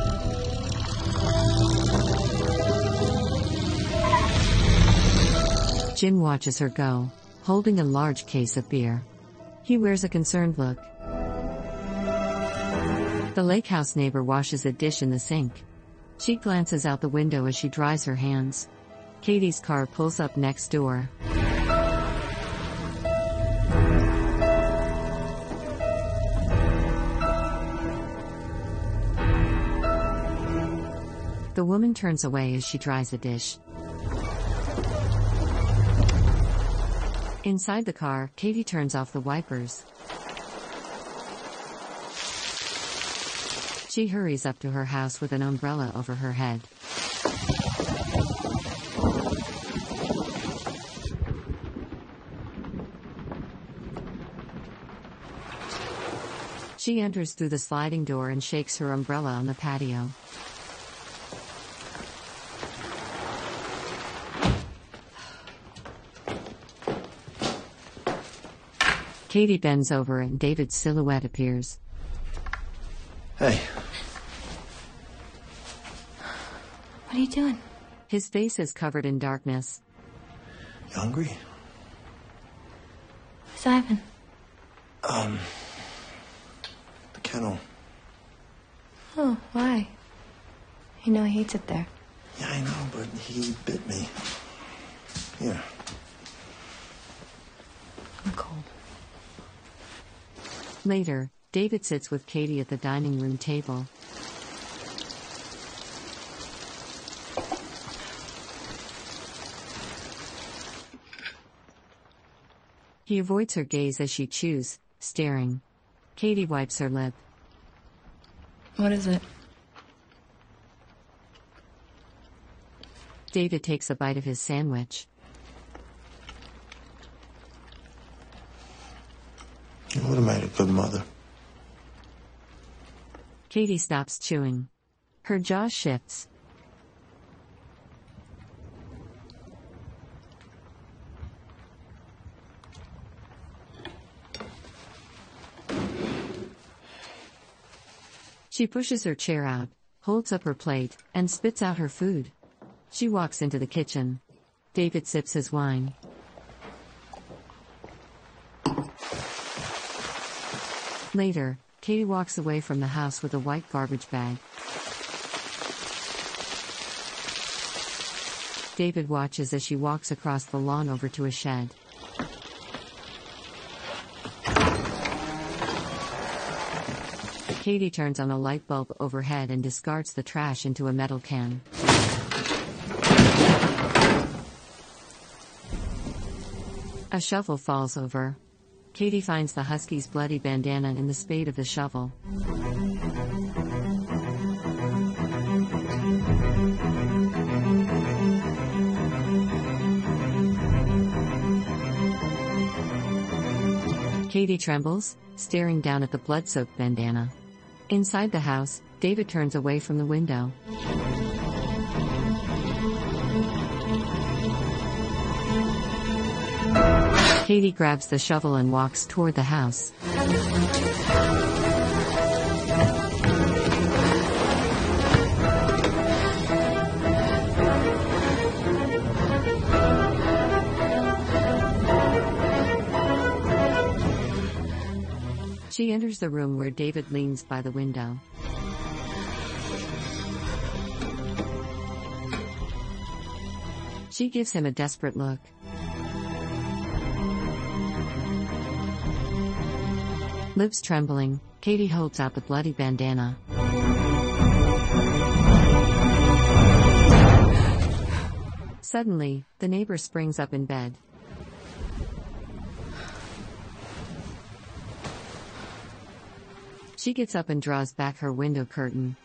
Jim watches her go, holding a large case of beer. He wears a concerned look. The lake house neighbor washes a dish in the sink. She glances out the window as she dries her hands. Katie's car pulls up next door. The woman turns away as she dries a dish. Inside the car, Katie turns off the wipers. She hurries up to her house with an umbrella over her head. She enters through the sliding door and shakes her umbrella on the patio. Katie bends over and David's silhouette appears. Hey. What are you doing? His face is covered in darkness. You hungry? Who's Ivan? The kennel. Oh, why? You know he hates it there. Yeah, I know, but he bit me. Here. I'm cold. Later, David sits with Katie at the dining room table. He avoids her gaze as she chews, staring. Katie wipes her lip. What is it? David takes a bite of his sandwich. You would have made a good mother. Katie stops chewing. Her jaw shifts. She pushes her chair out, holds up her plate, and spits out her food. She walks into the kitchen. David sips his wine. Later, Katie walks away from the house with a white garbage bag. David watches as she walks across the lawn over to a shed. Katie turns on a light bulb overhead and discards the trash into a metal can. A shovel falls over. Katie finds the husky's bloody bandana in the spade of the shovel. Katie trembles, staring down at the blood-soaked bandana. Inside the house, David turns away from the window. Katie grabs the shovel and walks toward the house. She enters the room where David leans by the window. She gives him a desperate look. Lips trembling, Katie holds out the bloody bandana. Suddenly, the neighbor springs up in bed. She gets up and draws back her window curtain.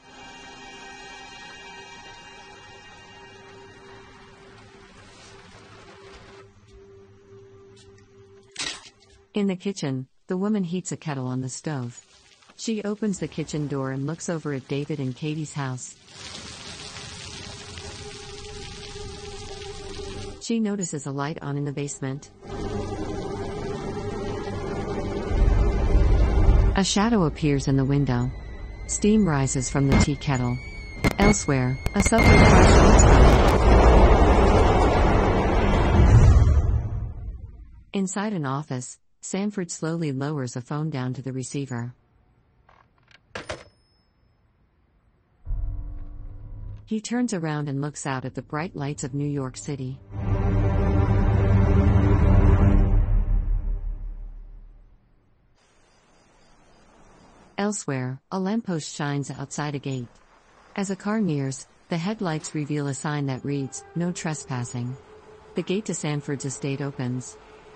In the kitchen, the woman heats a kettle on the stove. She opens the kitchen door and looks over at David and Katie's house. She notices a light on in the basement. A shadow appears in the window. Steam rises from the tea kettle. Elsewhere, a subway crash. Inside an office, Sanford slowly lowers a phone down to the receiver. He turns around and looks out at the bright lights of New York City. Elsewhere, a lamppost shines outside a gate. As a car nears, the headlights reveal a sign that reads, "No trespassing." The gate to Sanford's estate opens.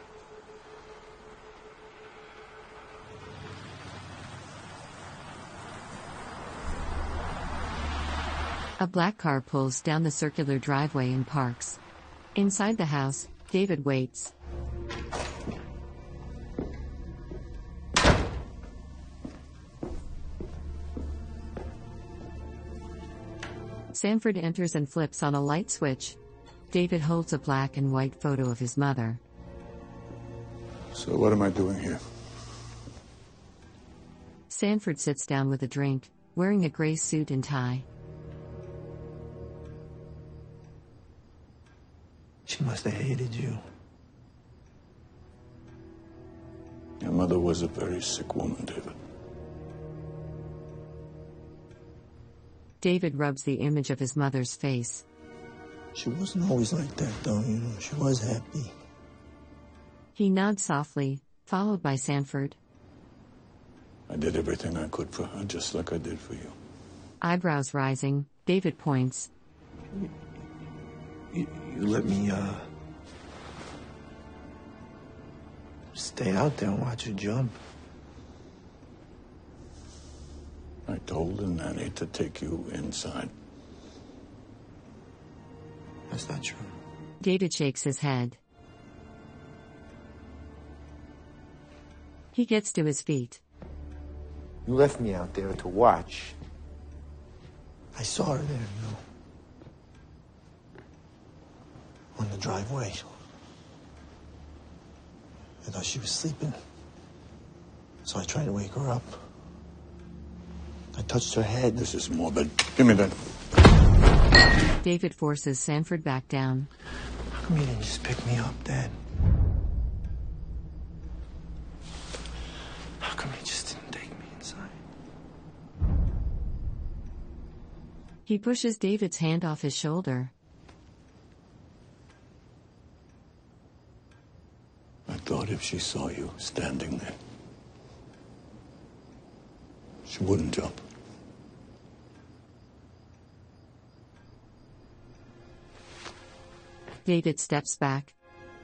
A black car pulls down the circular driveway and parks. Inside the house, David waits. Sanford enters and flips on a light switch. David holds a black and white photo of his mother. So what am I doing here? Sanford sits down with a drink, wearing a gray suit and tie. She must have hated you. Your mother was a very sick woman, David. David rubs the image of his mother's face. She wasn't always like that, though, you know. She was happy. He nods softly, followed by Sanford. I did everything I could for her, just like I did for you. Eyebrows rising, David points. You let me, stay out there and watch her jump. I told the nanny to take you inside. That's not true. David shakes his head. He gets to his feet. You left me out there to watch. I saw her there, you know. On the driveway. I thought she was sleeping. So I tried to wake her up. I touched her head. This is morbid. Give me that. David forces Sanford back down. How come you didn't just pick me up, Dad? How come you just didn't take me inside? He pushes David's hand off his shoulder. I thought if she saw you standing there, she wouldn't jump. David steps back.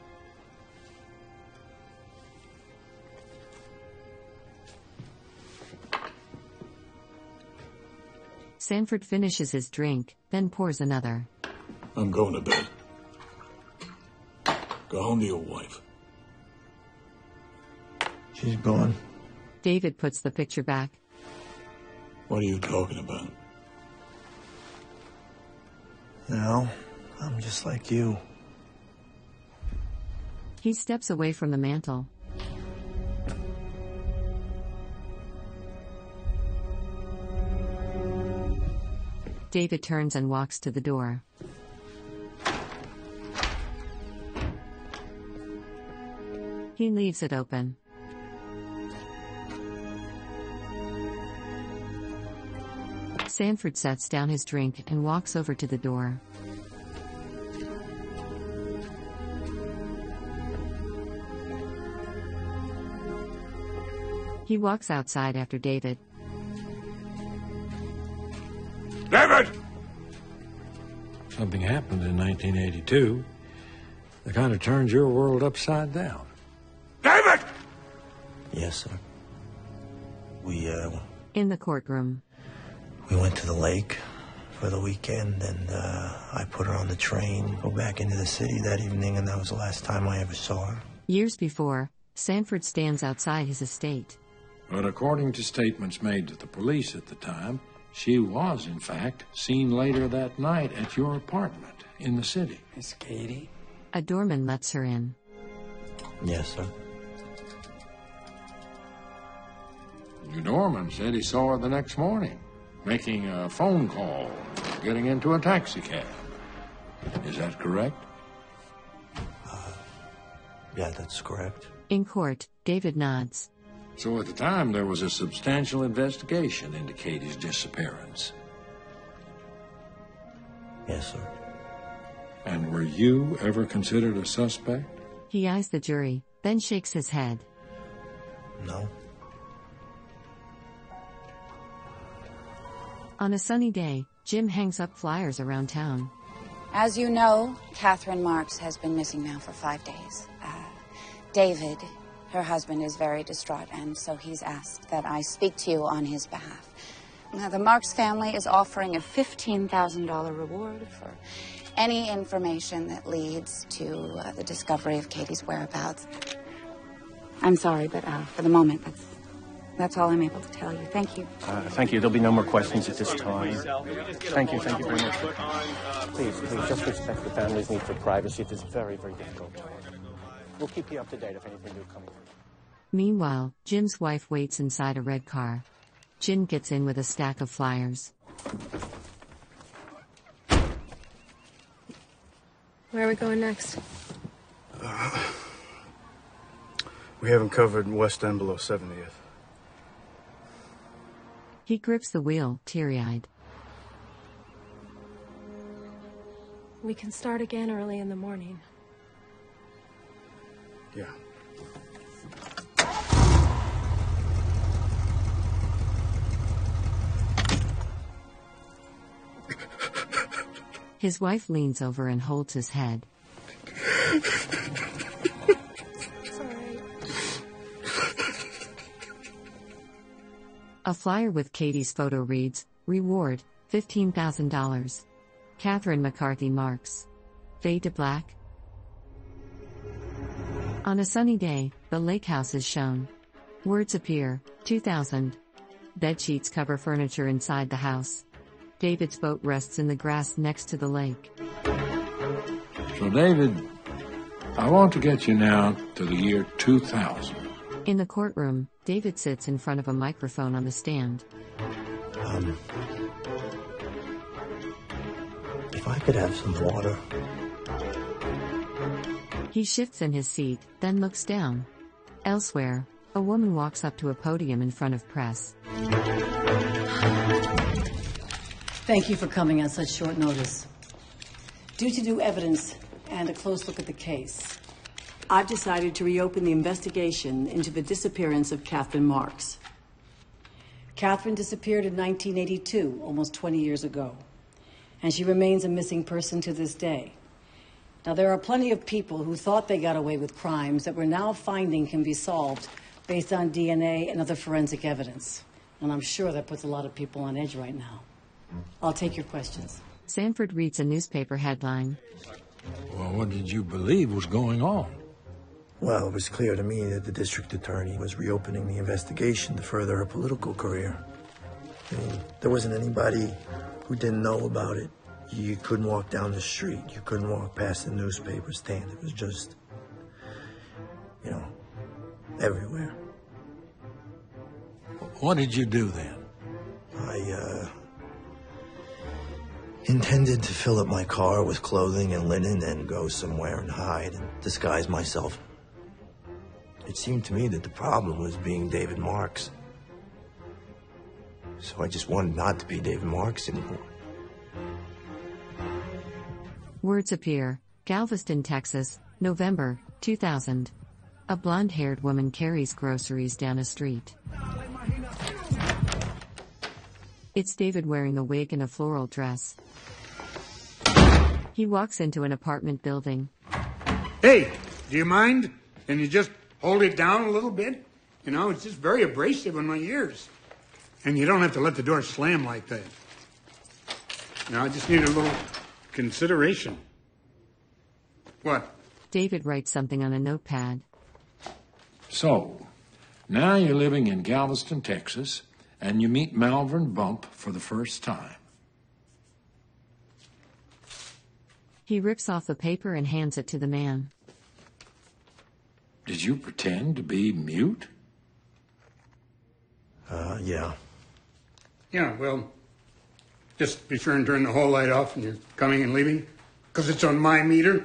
Sanford finishes his drink, then pours another. I'm going to bed. Go home to your wife. She's gone. David puts the picture back. What are you talking about? Now, I'm just like you. He steps away from the mantel. David turns and walks to the door. He leaves it open. Sanford sets down his drink and walks over to the door. He walks outside after David. David! Something happened in 1982 that kind of turned your world upside down. David! Yes, sir. We, In the courtroom. We went to the lake for the weekend, and I put her on the train, go back into the city that evening, and that was the last time I ever saw her. Years before, Sanford stands outside his estate. But according to statements made to the police at the time, she was, in fact, seen later that night at your apartment in the city. Miss Katie? A doorman lets her in. Yes, sir. Your doorman said he saw her the next morning, making a phone call, getting into a taxi cab. Is that correct? Yeah, that's correct. In court, David nods. So at the time, there was a substantial investigation into Katie's disappearance. Yes, sir. And were you ever considered a suspect? He eyes the jury, then shakes his head. No. On a sunny day, Jim hangs up flyers around town. As you know, Catherine Marks has been missing now for 5 days. David, her husband, is very distraught, and so he's asked that I speak to you on his behalf. Now, the Marks family is offering a $15,000 reward for any information that leads to the discovery of Katie's whereabouts. I'm sorry, but for the moment, that's all I'm able to tell you. Thank you. Thank you. There'll be no more questions at this time. Thank you very much. Please, just respect the family's need for privacy. It is very, very difficult. We'll keep you up to date if anything new comes. Meanwhile, Jim's wife waits inside a red car. Jim gets in with a stack of flyers. Where are we going next? We haven't covered West End below 70th. He grips the wheel, teary-eyed. We can start again early in the morning. Yeah. His wife leans over and holds his head. A flyer with Katie's photo reads, "Reward, $15,000. Catherine McCarthy Marks. Fade to black." On a sunny day, the lake house is shown. Words appear, 2000. Bed sheets cover furniture inside the house. David's boat rests in the grass next to the lake. So, David, I want to get you now to the year 2000. In the courtroom, David sits in front of a microphone on the stand. If I could have some water. He shifts in his seat, then looks down. Elsewhere, a woman walks up to a podium in front of press. Thank you for coming on such short notice. Due to new evidence and a close look at the case, I've decided to reopen the investigation into the disappearance of Catherine Marks. Catherine disappeared in 1982, almost 20 years ago, and she remains a missing person to this day. Now, there are plenty of people who thought they got away with crimes that we're now finding can be solved based on DNA and other forensic evidence. And I'm sure that puts a lot of people on edge right now. I'll take your questions. Sanford reads a newspaper headline. Well, what did you believe was going on? Well, it was clear to me that the district attorney was reopening the investigation to further her political career. I mean, there wasn't anybody who didn't know about it. You couldn't walk down the street. You couldn't walk past the newspaper stand. It was just, everywhere. What did you do then? I intended to fill up my car with clothing and linen and go somewhere and hide and disguise myself. It seemed to me that the problem was being David Marks. So I just wanted not to be David Marks anymore. Words appear, Galveston, Texas, November, 2000. A blonde-haired woman carries groceries down a street. It's David wearing a wig and a floral dress. He walks into an apartment building. Hey, do you mind? Can you just hold it down a little bit? It's just very abrasive on my ears. And you don't have to let the door slam like that. Now, I just need a little consideration. What? David writes something on a notepad. So, now you're living in Galveston, Texas, and you meet Malvern Bump for the first time. He rips off the paper and hands it to the man. Did you pretend to be mute? Yeah. Yeah, well, just be sure and turn the whole light off when you're coming and leaving, because it's on my meter.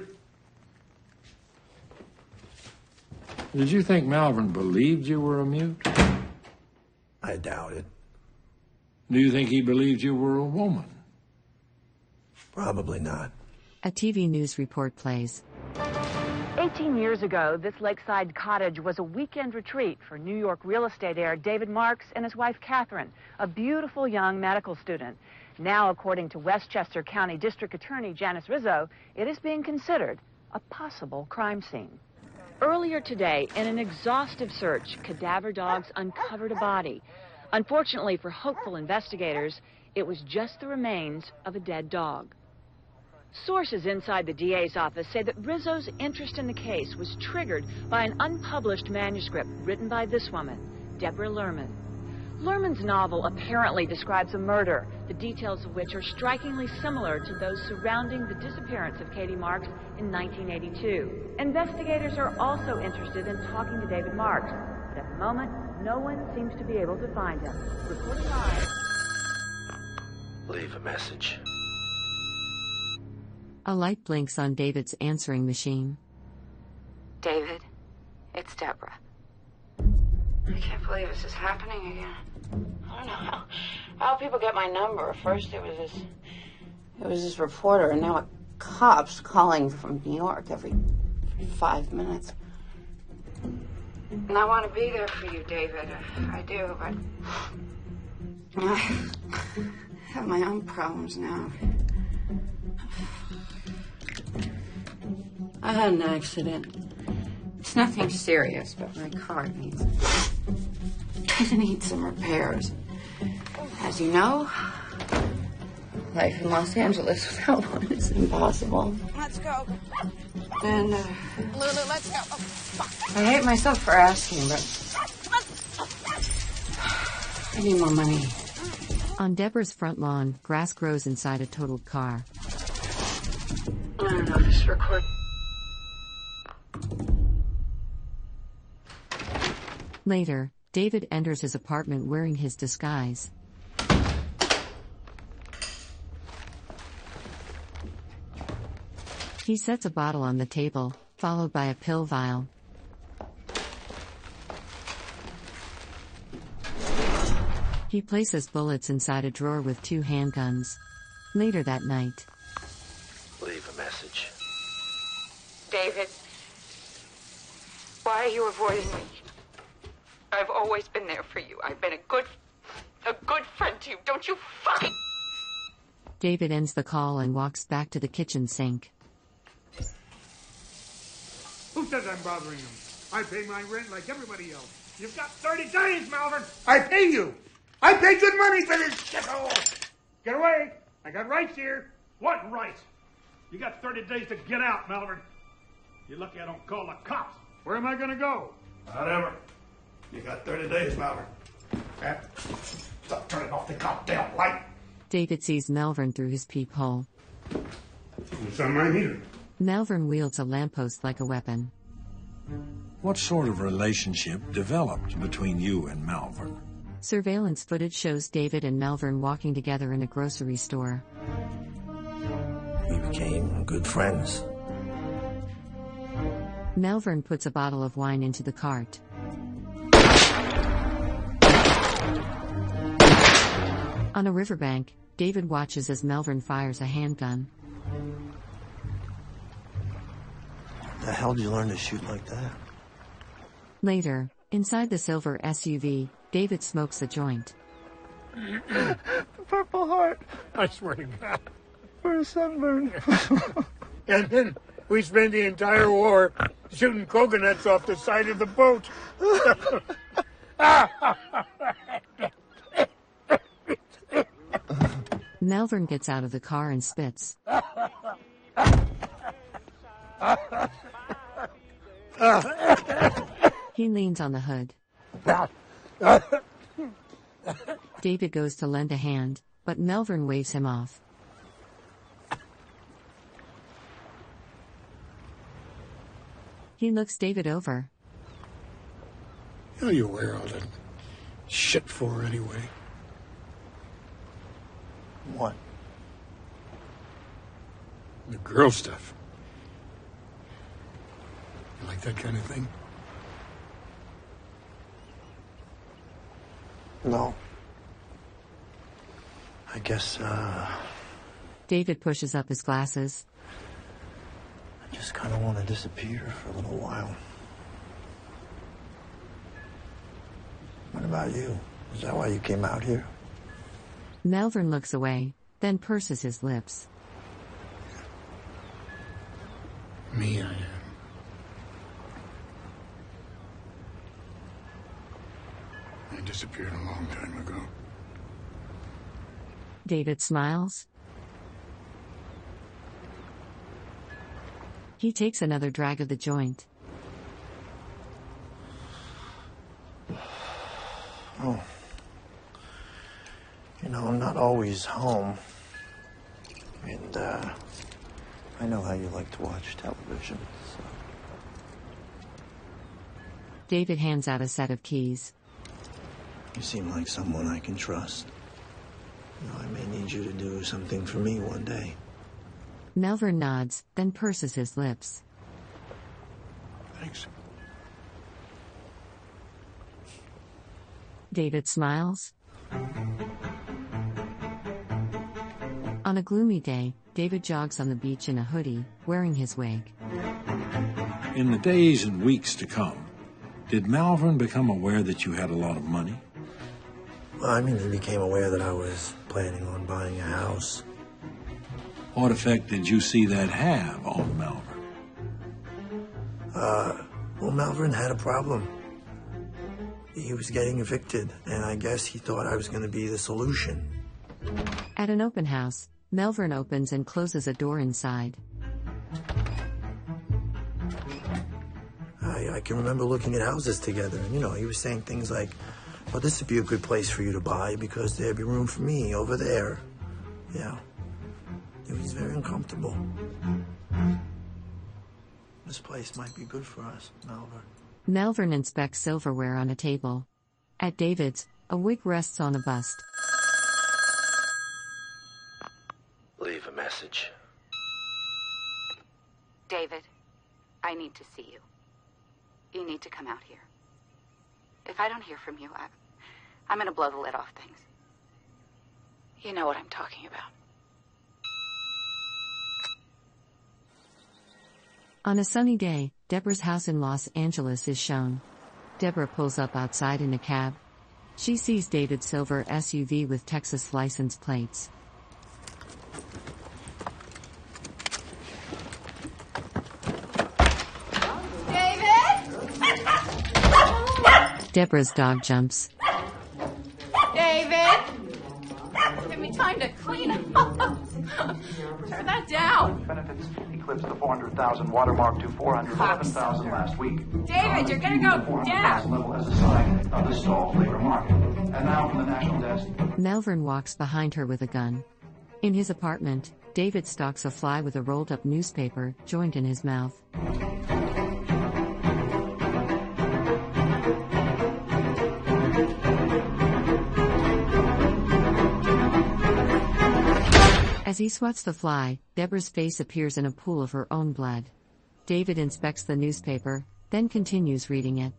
Did you think Malvern believed you were a mute? I doubt it. Do you think he believed you were a woman? Probably not. A TV news report plays. 18 years ago, this lakeside cottage was a weekend retreat for New York real estate heir David Marks and his wife Catherine, a beautiful young medical student. Now, according to Westchester County District Attorney Janice Rizzo, it is being considered a possible crime scene. Earlier today, in an exhaustive search, cadaver dogs uncovered a body. Unfortunately for hopeful investigators, it was just the remains of a dead dog. Sources inside the DA's office say that Rizzo's interest in the case was triggered by an unpublished manuscript written by this woman, Deborah Lerman. Lerman's novel apparently describes a murder, the details of which are strikingly similar to those surrounding the disappearance of Katie Marks in 1982. Investigators are also interested in talking to David Marks, but at the moment, no one seems to be able to find him. Reporting live. Leave a message. A light blinks on David's answering machine. David, it's Deborah. I can't believe this is happening again. I don't know how people get my number. First it was this reporter, and now a cop's calling from New York every 5 minutes. And I want to be there for you, David. I do, but I have my own problems now. I had an accident. It's nothing serious, but my car needs some repairs. As you know, life in Los Angeles without one is impossible. Let's go. And, Lulu, let's go. Oh, fuck. I hate myself for asking, but I need more money. On Deborah's front lawn, grass grows inside a totaled car. I don't know if this record. Later, David enters his apartment wearing his disguise. He sets a bottle on the table, followed by a pill vial. He places bullets inside a drawer with 2 handguns. Later that night. Leave a message. David, why are you avoiding me? I've always been there for you. I've been a good friend to you. Don't you fucking... David ends the call and walks back to the kitchen sink. Who says I'm bothering them? I pay my rent like everybody else. You've got 30 days, Malvern. I pay you. I pay good money for this shithole. Get away. I got rights here. What rights? You got 30 days to get out, Malvern. You're lucky I don't call the cops. Where am I going to go? Whatever. You got 30 days, Malvern. Stop turning off the goddamn light. David sees Malvern through his peephole. It's on my meter. Malvern wields a lamppost like a weapon. What sort of relationship developed between you and Malvern? Surveillance footage shows David and Malvern walking together in a grocery store. We became good friends. Malvern puts a bottle of wine into the cart. On a riverbank, David watches as Malvern fires a handgun. The hell did you learn to shoot like that? Later, inside the silver SUV, David smokes a joint. The Purple Heart. I swear to God. For a sunburn. And then we spent the entire war shooting coconuts off the side of the boat. Melvern gets out of the car and spits. He leans on the hood. David goes to lend a hand, but Melvern waves him off. He looks David over. What are you wear all that shit for anyway? What? The girl stuff. You like that kind of thing? No. I guess, David pushes up his glasses. I just kind of want to disappear for a little while. What about you? Is that why you came out here? Melvern looks away, then purses his lips. Me, I disappeared a long time ago. David smiles. He takes another drag of the joint. Oh. You know, I'm not always home. And, I know how you like to watch television, so. David hands out a set of keys. You seem like someone I can trust. You know, I may need you to do something for me one day. Melvern nods, then purses his lips. Thanks. David smiles. On a gloomy day, David jogs on the beach in a hoodie, wearing his wig. In the days and weeks to come, did Melvern become aware that you had a lot of money? Well, I mean, he became aware that I was planning on buying a house. What effect did you see that have on Melvern? Well, Melvern had a problem. He was getting evicted, and I guess he thought I was going to be the solution. At an open house, Melvern opens and closes a door inside. I can remember looking at houses together, and, you know, he was saying things like, well, this would be a good place for you to buy because there'd be room for me over there. Yeah. It was very uncomfortable. This place might be good for us, Melvern. Melvern inspects silverware on a table. At David's, a wig rests on a bust. Leave a message. David, I need to see you. You need to come out here. If I don't hear from you, I'm going to blow the lid off things. You know what I'm talking about. On a sunny day, Deborah's house in Los Angeles is shown. Deborah pulls up outside in a cab. She sees David's silver SUV with Texas license plates. David? Deborah's dog jumps. David? Give me time to clean up. Turn that down. Benefits eclipsed the 400,000 watermark to 411,000 last week. David, you're gonna go down. Level as a sign of the stalled labor market. And now from the National Desk. Melvern walks behind her with a gun. In his apartment, David stalks a fly with a rolled-up newspaper, joint in his mouth. As he swats the fly, Deborah's face appears in a pool of her own blood. David inspects the newspaper, then continues reading it.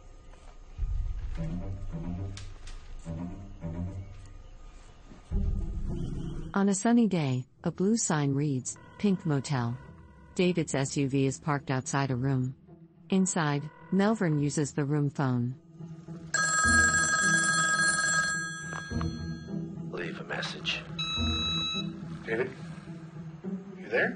On a sunny day, a blue sign reads, Pink Motel. David's SUV is parked outside a room. Inside, Melvern uses the room phone. Leave a message. David? You there?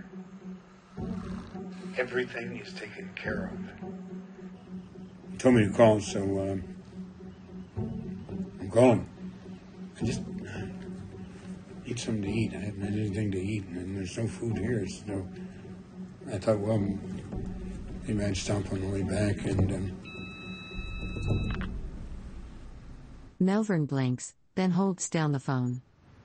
Everything is taken care of. You told me to call, so, I'm calling. You get something to eat. I haven't had anything to eat, and there's no food here. So I thought, well, maybe I'd stop on the way back and... Melvern blinks, then holds down the phone.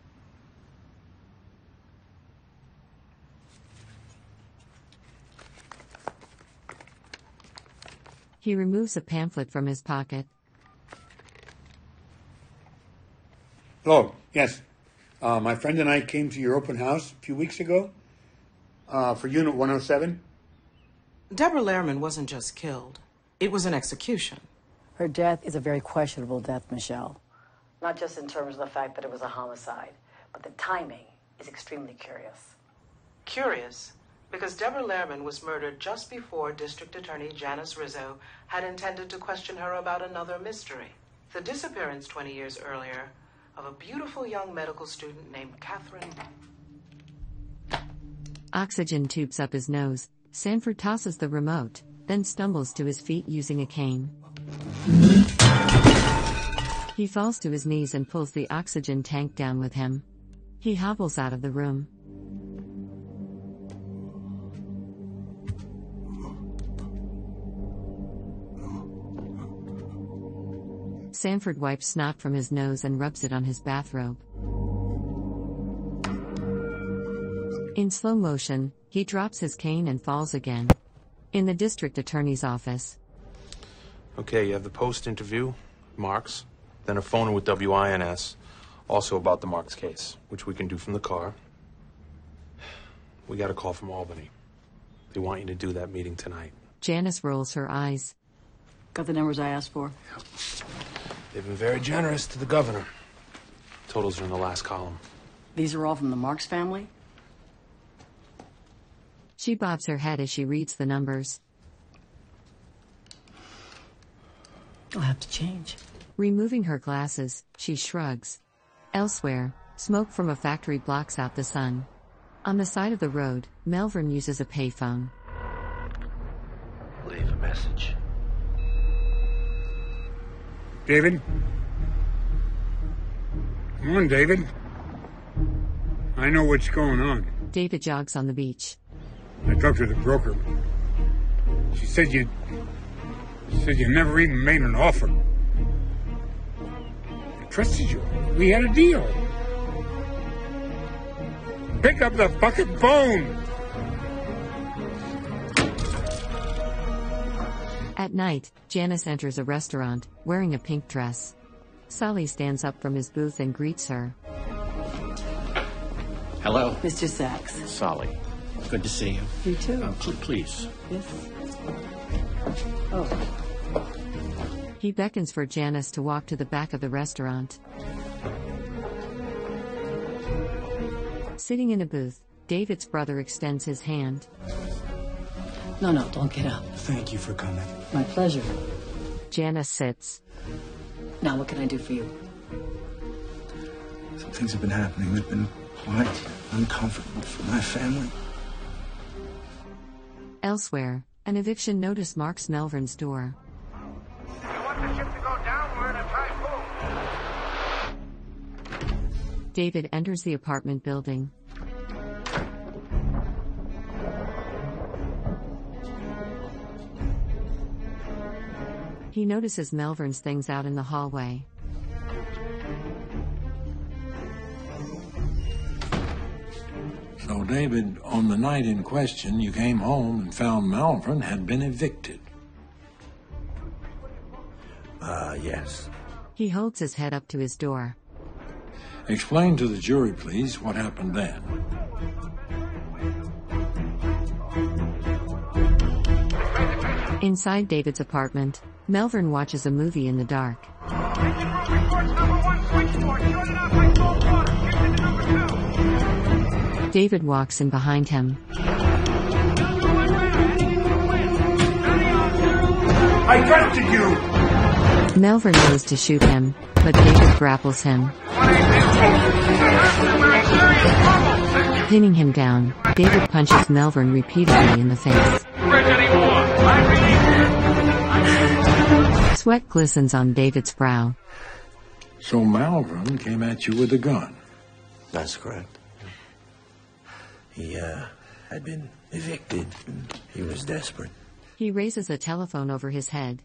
He removes a pamphlet from his pocket. Hello, yes. My friend and I came to your open house a few weeks ago for Unit 107. Deborah Lehrman wasn't just killed. It was an execution. Her death is a very questionable death, Michelle. Not just in terms of the fact that it was a homicide, but the timing is extremely curious. Curious, because Deborah Lehrman was murdered just before District Attorney Janice Rizzo had intended to question her about another mystery. The disappearance 20 years earlier of a beautiful young medical student named Catherine. Oxygen tubes up his nose. Sanford tosses the remote, then stumbles to his feet using a cane. He falls to his knees and pulls the oxygen tank down with him. He hobbles out of the room. Sanford wipes snot from his nose and rubs it on his bathrobe. In slow motion, he drops his cane and falls again. In the district attorney's office. Okay, you have the Post interview, Marks, then a phone with WINS, also about the Marks case, which we can do from the car. We got a call from Albany. They want you to do that meeting tonight. Janice rolls her eyes. Got the numbers I asked for? Yep. They've been very generous to the governor. Totals are in the last column. These are all from the Marks family? She bobs her head as she reads the numbers. I'll have to change. Removing her glasses, she shrugs. Elsewhere, smoke from a factory blocks out the sun. On the side of the road, Melvern uses a payphone. Leave a message. David? Come on, David. I know what's going on. David jogs on the beach. I talked to the broker. She said you never even made an offer. I trusted you. We had a deal. Pick up the fucking phone! At night, Janice enters a restaurant, wearing a pink dress. Solly stands up from his booth and greets her. Hello? Mr. Sachs. Solly. Good to see you. You too. Please. Yes. Oh. He beckons for Janice to walk to the back of the restaurant. Sitting in a booth, David's brother extends his hand. No, don't get up. Thank you for coming. My pleasure. Janice sits. Now, what can I do for you? Some things have been happening that have been quite uncomfortable for my family. Elsewhere, an eviction notice marks Melvern's door. I want the ship to go downward and typhoon. David enters the apartment building. He notices Melvern's things out in the hallway. So, David, on the night in question, you came home and found Melvern had been evicted. Yes. He holds his head up to his door. Explain to the jury, please, what happened then. Inside David's apartment, Melvern watches a movie in the dark. David walks in behind him. I trusted you! Melvern goes to shoot him, but David grapples him. Pinning him down, David punches Melvern repeatedly in the face. Sweat glistens on David's brow. So Melvern came at you with a gun. That's correct. He had been evicted, and he was desperate. He raises a telephone over his head.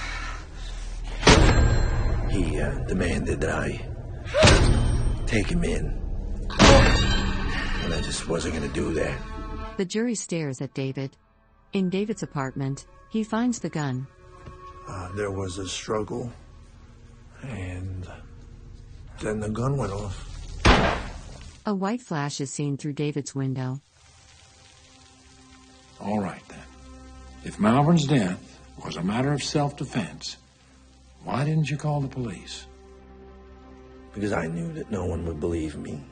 He demanded that I take him in. And I just wasn't going to do that. The jury stares at David. In David's apartment, he finds the gun. There was a struggle, and then the gun went off. A white flash is seen through David's window. All right, then. If Malvern's death was a matter of self-defense, why didn't you call the police? Because I knew that no one would believe me.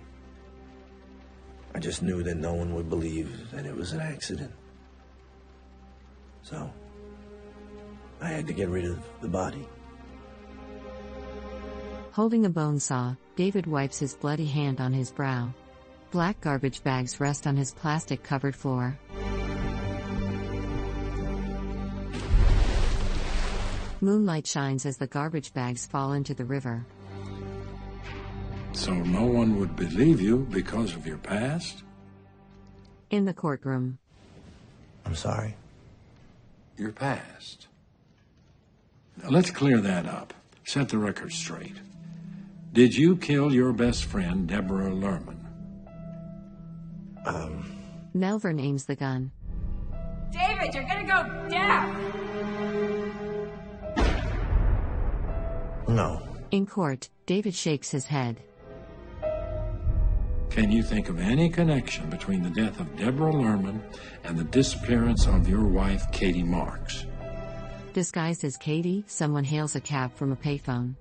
I just knew that no one would believe that it was an accident. So, I had to get rid of the body. Holding a bone saw, David wipes his bloody hand on his brow. Black garbage bags rest on his plastic-covered floor. Moonlight shines as the garbage bags fall into the river. So no one would believe you because of your past? In the courtroom. I'm sorry. Your past. Now, let's clear that up. Set the record straight. Did you kill your best friend, Deborah Lerman? Melvern aims the gun. David, you're gonna go down! No. In court, David shakes his head. Can you think of any connection between the death of Deborah Lerman and the disappearance of your wife, Katie Marks? Disguised as Katie, someone hails a cab from a payphone.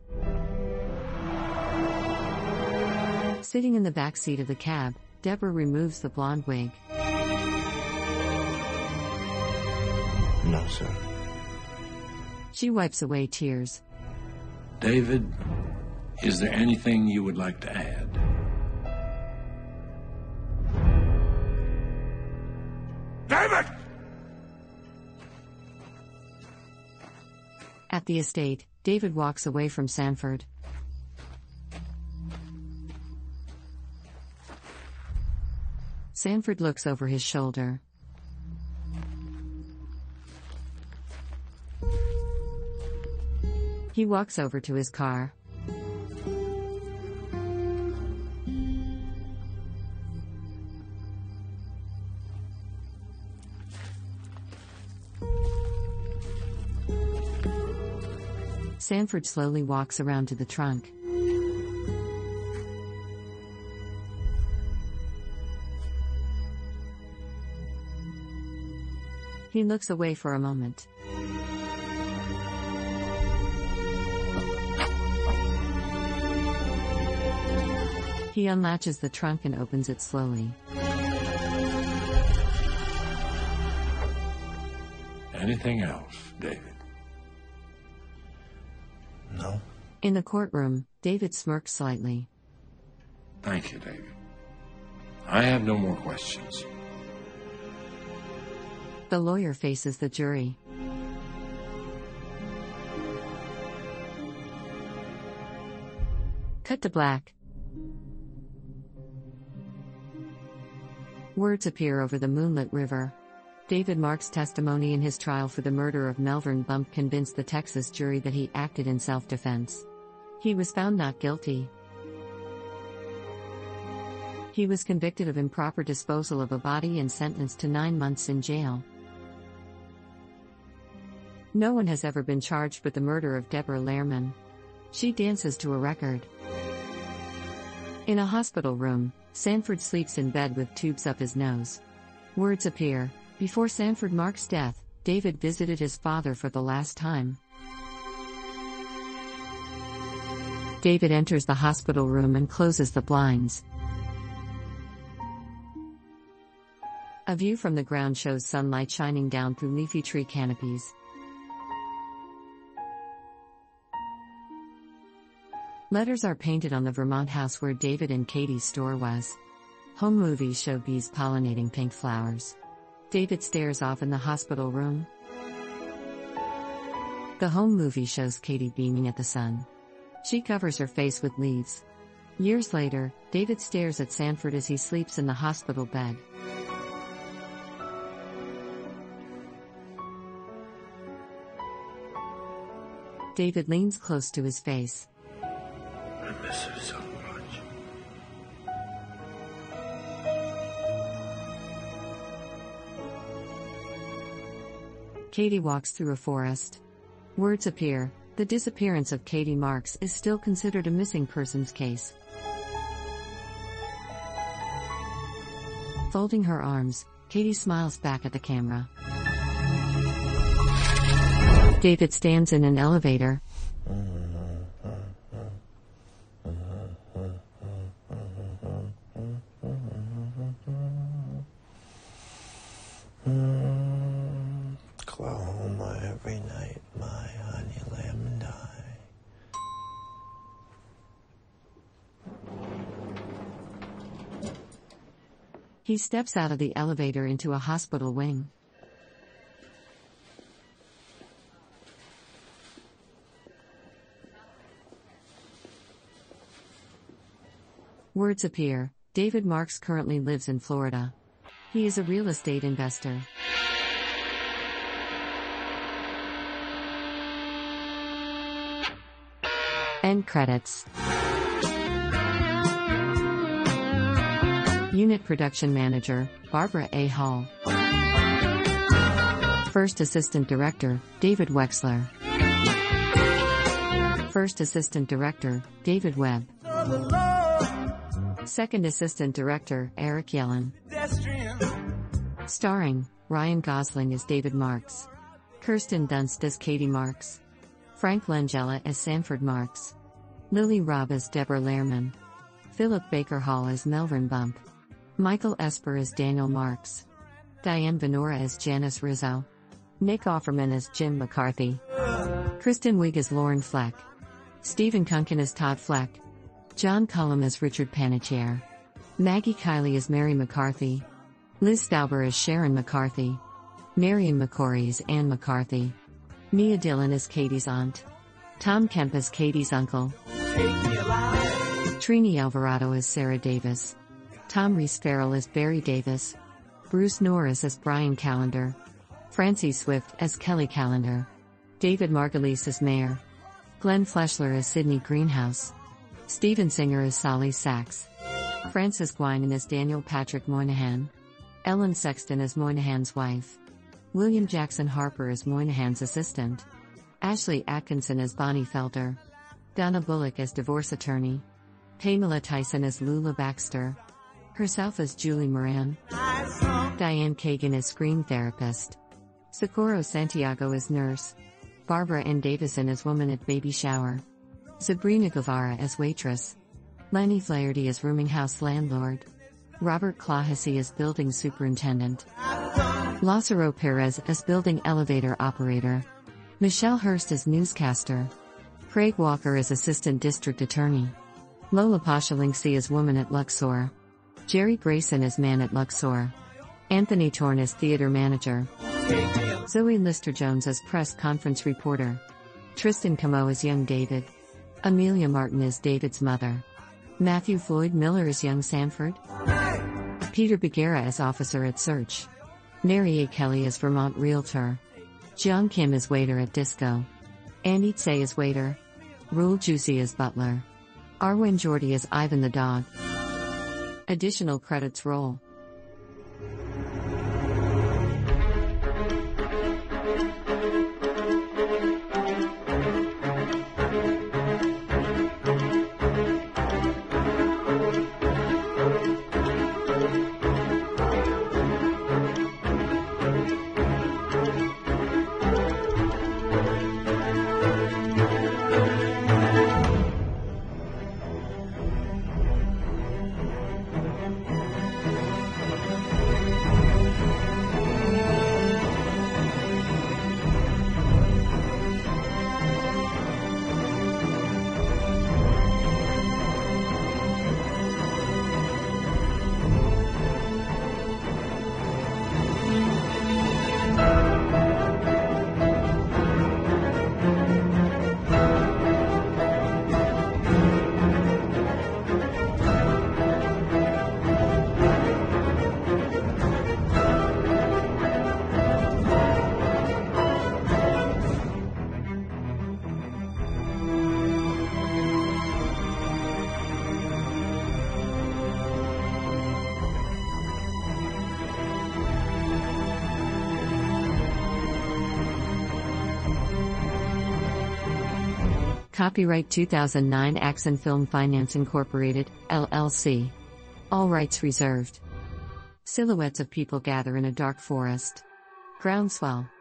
Sitting in the back seat of the cab, Deborah removes the blonde wig. No, sir. She wipes away tears. David, is there anything you would like to add? David! At the estate, David walks away from Sanford. Sanford looks over his shoulder. He walks over to his car. Sanford slowly walks around to the trunk. He looks away for a moment. He unlatches the trunk and opens it slowly. Anything else, David? No. In the courtroom, David smirks slightly. Thank you, David. I have no more questions. The lawyer faces the jury. Cut to black. Words appear over the moonlit river. David Marks' testimony in his trial for the murder of Melvern Bump convinced the Texas jury that he acted in self-defense. He was found not guilty. He was convicted of improper disposal of a body and sentenced to 9 months in jail. No one has ever been charged with the murder of Deborah Lerman. She dances to a record. In a hospital room, Sanford sleeps in bed with tubes up his nose. Words appear. Before Sanford Marks' death, David visited his father for the last time. David enters the hospital room and closes the blinds. A view from the ground shows sunlight shining down through leafy tree canopies. Letters are painted on the Vermont house where David and Katie's store was. Home movies show bees pollinating pink flowers. David stares off in the hospital room. The home movie shows Katie beaming at the sun. She covers her face with leaves. Years later, David stares at Sanford as he sleeps in the hospital bed. David leans close to his face. I miss her so much. Katie walks through a forest. Words appear. The disappearance of Katie Marks is still considered a missing persons case. Folding her arms, Katie smiles back at the camera. David stands in an elevator. Oklahoma every night, my honey lamb and I. He steps out of the elevator into a hospital wing. Words appear. David Marks currently lives in Florida. He is a real estate investor. End credits. Unit Production Manager, Barbara A. Hall. First Assistant Director, David Wexler. First Assistant Director, David Webb. Second Assistant Director, Eric Yellen. Starring, Ryan Gosling as David Marks. Kirsten Dunst as Katie Marks. Frank Langella as Sanford Marks. Lily Robb as Deborah Lehrman. Philip Baker Hall as Melvin Bump. Michael Esper as Daniel Marks. Diane Venora as Janice Rizzo. Nick Offerman as Jim McCarthy. Kristen Wiig as Lauren Fleck. Stephen Kunkin as Todd Fleck. John Cullum as Richard Panettiere. Maggie Kiley as Mary McCarthy. Liz Stauber as Sharon McCarthy. Marion McCory as Anne McCarthy. Mia Dillon as Katie's aunt. Tom Kemp as Katie's uncle. Trini Alvarado as Sarah Davis. Tom Reese Farrell as Barry Davis. Bruce Norris as Brian Callender. Francie Swift as Kelly Callender. David Margulies as Mayor. Glenn Fleshler as Sidney Greenhouse. Steven Singer as Solly Sachs. Francis Guinan as Daniel Patrick Moynihan. Ellen Sexton as Moynihan's wife. William Jackson Harper as Moynihan's assistant. Ashley Atkinson as Bonnie Felder. Donna Bullock as divorce attorney. Pamela Tyson as Lula Baxter. Herself as Julie Moran. Diane Kagan as scream therapist. Socorro Santiago as nurse. Barbara N. Davison as woman at baby shower. Sabrina Guevara as waitress. Lenny Flaherty as rooming house landlord. Robert Clahessy as building superintendent. Lázaro Perez as building elevator operator. Michelle Hurst as newscaster. Craig Walker as assistant district attorney. Lola Pashalinksy as woman at Luxor. Jerry Grayson as man at Luxor. Anthony Torn as theater manager. Zoe Lister-Jones as press conference reporter. Tristan Camo as young David. Amelia Martin as David's mother. Matthew Floyd Miller as young Sanford. Peter Bagheera as officer at Search. Mary A. Kelly as Vermont realtor. Jiang Kim as waiter at Disco. Andy Tsay as waiter. Rule Juicy as butler. Arwen Jordy as Ivan the dog. Additional credits roll. Copyright 2009 Axon Film Finance Incorporated, LLC. All rights reserved. Silhouettes of people gather in a dark forest. Groundswell.